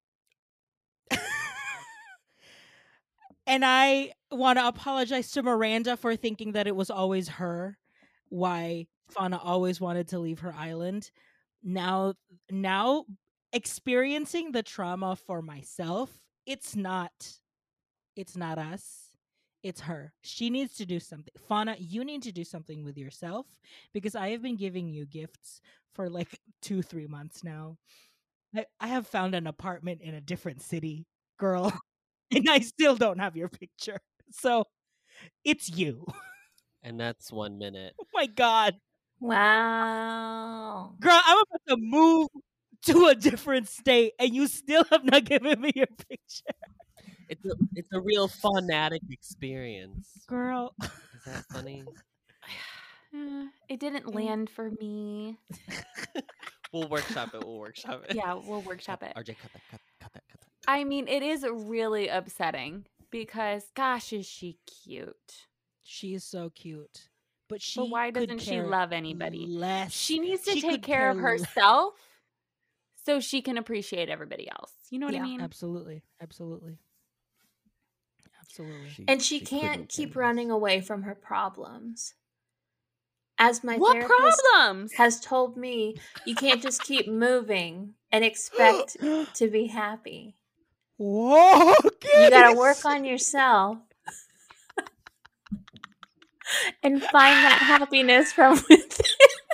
And I want to apologize to Miranda for thinking that it was always her, why Fauna always wanted to leave her island. Now experiencing the trauma for myself, it's not us. It's her. She needs to do something. Fauna, you need to do something with yourself, because I have been giving you gifts for like 2-3 months now. I have found an apartment in a different city, girl, and I still don't have your picture. So it's you. And that's 1 minute. Oh my God. Wow. Girl, I'm about to move to a different state and you still have not given me your picture. It's a real fanatic experience. Girl. Is that funny? It didn't land for me. We'll workshop it. Yeah, we'll workshop it. RJ, cut that. I mean, it is really upsetting because, gosh, is she cute? She is so cute. But why doesn't she love anybody? Less. She needs to take care of herself so she can appreciate everybody else. You know what I mean? Absolutely. And she can't keep running away from her problems. As my what therapist problems? has told me, you can't just keep moving and expect to be happy. Whoa, you gotta work on yourself and find that happiness from within.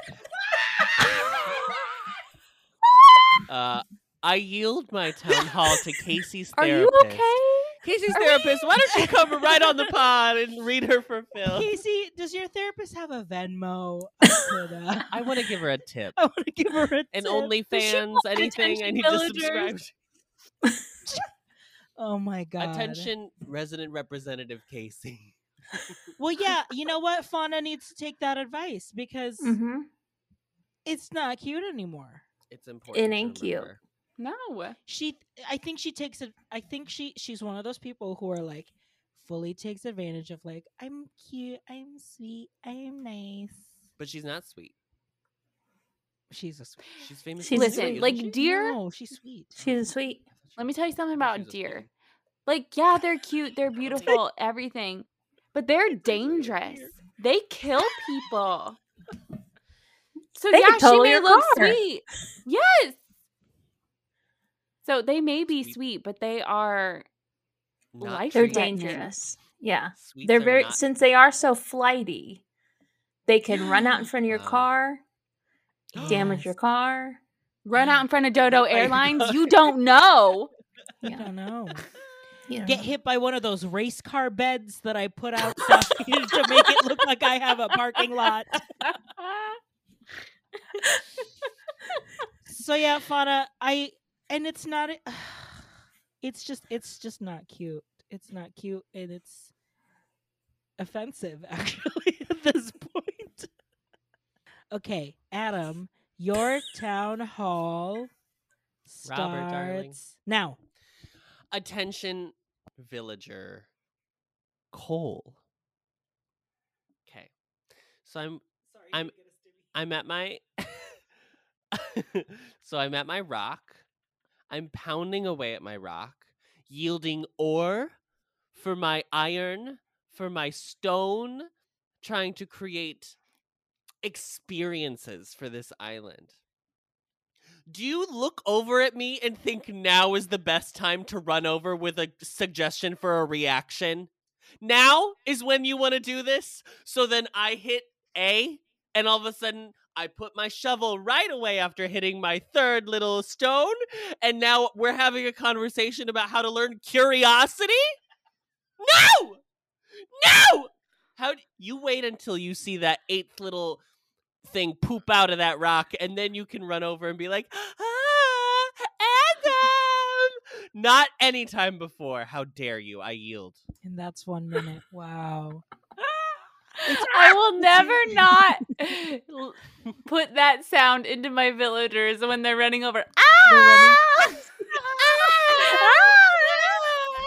I yield my town hall to Casey's Are therapist. you okay? Casey's therapist, why don't you come right on the pod and read her for Phil? Casey, does your therapist have a Venmo? I want to give her a tip. I want to give her a tip. An OnlyFans, anything I need to subscribe to. Oh my God. Attention, resident representative Casey. Well, yeah, you know what? Fauna needs to take that advice because it's not cute anymore. It's important. It ain't cute. No. I think she takes it. I think she's one of those people who are like fully takes advantage of like, I'm cute, I'm sweet, I'm nice. But she's not sweet. She's famous. Listen, like Deer. No, she's sweet. She's sweet. Let me tell you something about Deer. Like, yeah, they're cute, they're beautiful, everything, but they're dangerous. They kill people. So they yeah, she may look sweet. Yes. So they may be sweet, but they are they're dangerous. Yeah. They're since they are so flighty, they can run out in front of your car, damage your car, run out in front of Dodo Airlines. You don't know. You don't know. Get hit by one of those race car beds that I put outside to make it look like I have a parking lot. So yeah, Fauna, it's not. It's just not cute. It's not cute, and it's offensive actually at this point. Okay, Adam, your town hall starts Robert, darling. Now. Attention, villager Cole. Okay, so I'm at my I'm at my rock. I'm pounding away at my rock, yielding ore for my iron, for my stone, trying to create experiences for this island. Do you look over at me and think now is the best time to run over with a suggestion for a reaction? Now is when you want to do this? So then I hit A, and all of a sudden I put my shovel right away after hitting my third little stone, and now we're having a conversation about how to learn curiosity? No! No! You wait until you see that 8th little thing poop out of that rock, and then you can run over and be like, Adam! Not any time before. How dare you? I yield. And that's 1 minute. Wow. I will never not put that sound into my villagers when they're running over. Ah!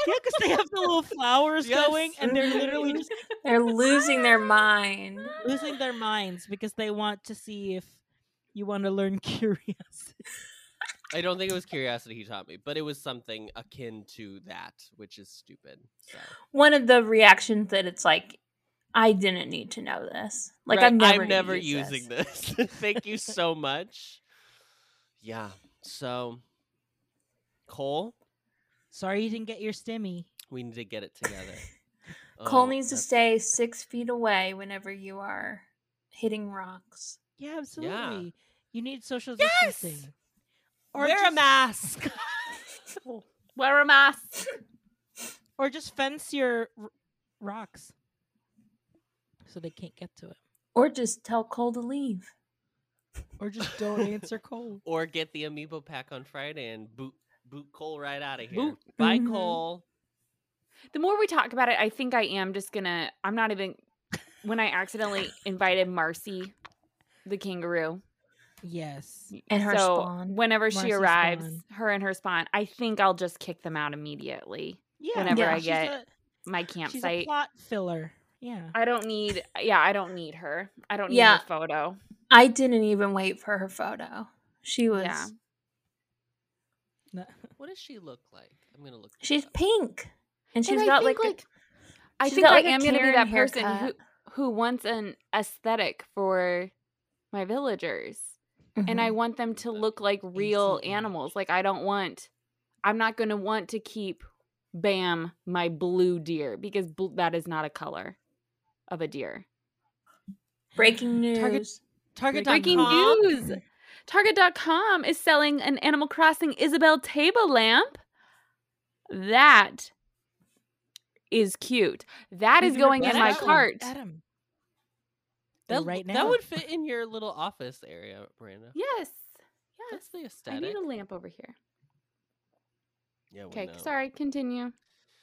Yeah, because they have the little flowers going, and they're literally just they're losing their mind. Losing their minds because they want to see if you want to learn curiosity. I don't think it was curiosity he taught me, but it was something akin to that, which is stupid. So. One of the reactions that it's like, I didn't need to know this. Like, right. I'm never using this. Thank you so much. Yeah. So, Cole? Sorry you didn't get your stimmy. We need to get it together. Cole needs to stay 6 feet away whenever you are hitting rocks. Yeah, absolutely. Yeah. You need social yes! distancing. Or wear a mask. Wear a mask. Or just fence your rocks so they can't get to it. Or just tell Cole to leave. Or just don't answer Cole. Or get the amiibo pack on Friday and boot Cole right out of here. Bye, Cole. The more we talk about it, I think I am just gonna. I'm not even. When I accidentally invited Marcy, the kangaroo. Yes. And her spawn. Whenever she arrives, her and her spawn, I think I'll just kick them out immediately. Yeah. Whenever I get my campsite. She's a plot filler. Yeah. I don't need her. I don't need her photo. I didn't even wait for her photo. She was. Yeah. What does she look like? I'm gonna look. She's pink, and she's got like. I think I am gonna be that person who wants an aesthetic for my villagers, and I want them to look like real animals. Like I'm not gonna want to keep Bam my blue deer because that is not a color of a deer. Breaking news. Breaking news. Target.com is selling an Animal Crossing Isabelle table lamp. That is cute. That is going in my cart. Adam. That would fit in your little office area, Miranda. Yes. That's the aesthetic. I need a lamp over here. Yeah. Okay. Sorry. Continue.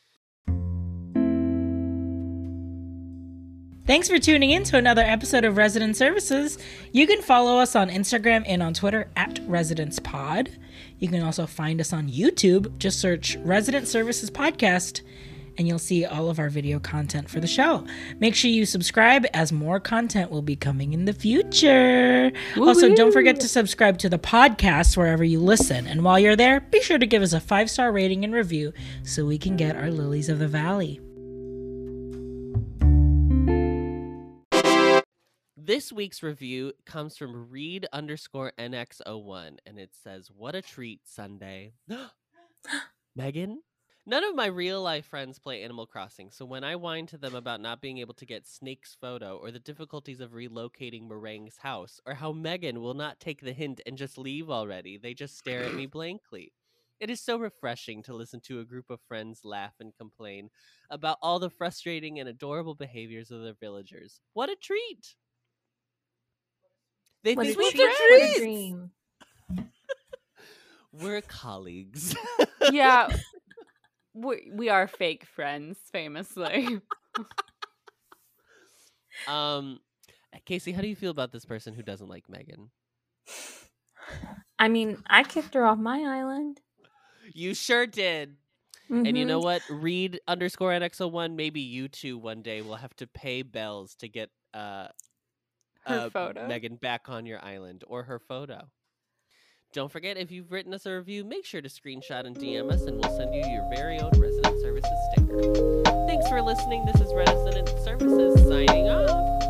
Thanks for tuning in to another episode of Resident Services. You can follow us on Instagram and on Twitter at ResidencePod. You can also find us on YouTube. Just search Resident Services Podcast, and you'll see all of our video content for the show. Make sure you subscribe, as more content will be coming in the future. Woo-hoo. Also, don't forget to subscribe to the podcast wherever you listen. And while you're there, be sure to give us a 5-star rating and review so we can get our lilies of the valley. This week's review comes from Reed_NX01, and it says, "What a treat, Sunday." Megan? None of my real-life friends play Animal Crossing, so when I whine to them about not being able to get Snake's photo, or the difficulties of relocating Meringue's house, or how Megan will not take the hint and just leave already, they just stare at me blankly. It is so refreshing to listen to a group of friends laugh and complain about all the frustrating and adorable behaviors of their villagers. What a treat! They think we're friends. We're colleagues. Yeah. We are fake friends, famously. Casey, how do you feel about this person who doesn't like Megan? I mean, I kicked her off my island. You sure did. Mm-hmm. And you know what? Reed_NX01, maybe you two one day will have to pay bells to get her photo. Megan back on your island, or her photo. Don't forget, if you've written us a review, make sure to screenshot and DM us, and we'll send you your very own Resident Services sticker. Thanks for listening. This is Resident Services signing off.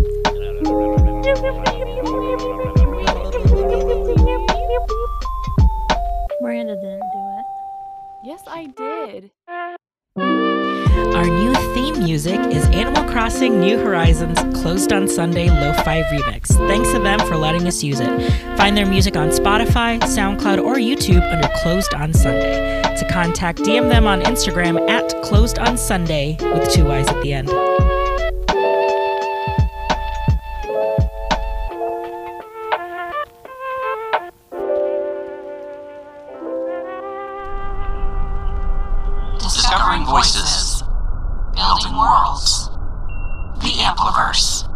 Miranda didn't do it. Yes, I did. Our new theme music is Animal Crossing New Horizons Closed on Sunday Lo-Fi Remix. Thanks to them for letting us use it. Find their music on Spotify, SoundCloud, or YouTube under Closed on Sunday. To contact, DM them on Instagram at Closed on Sunday with 2 Y's at the end. Discovering voices. Building worlds. The Ampliverse.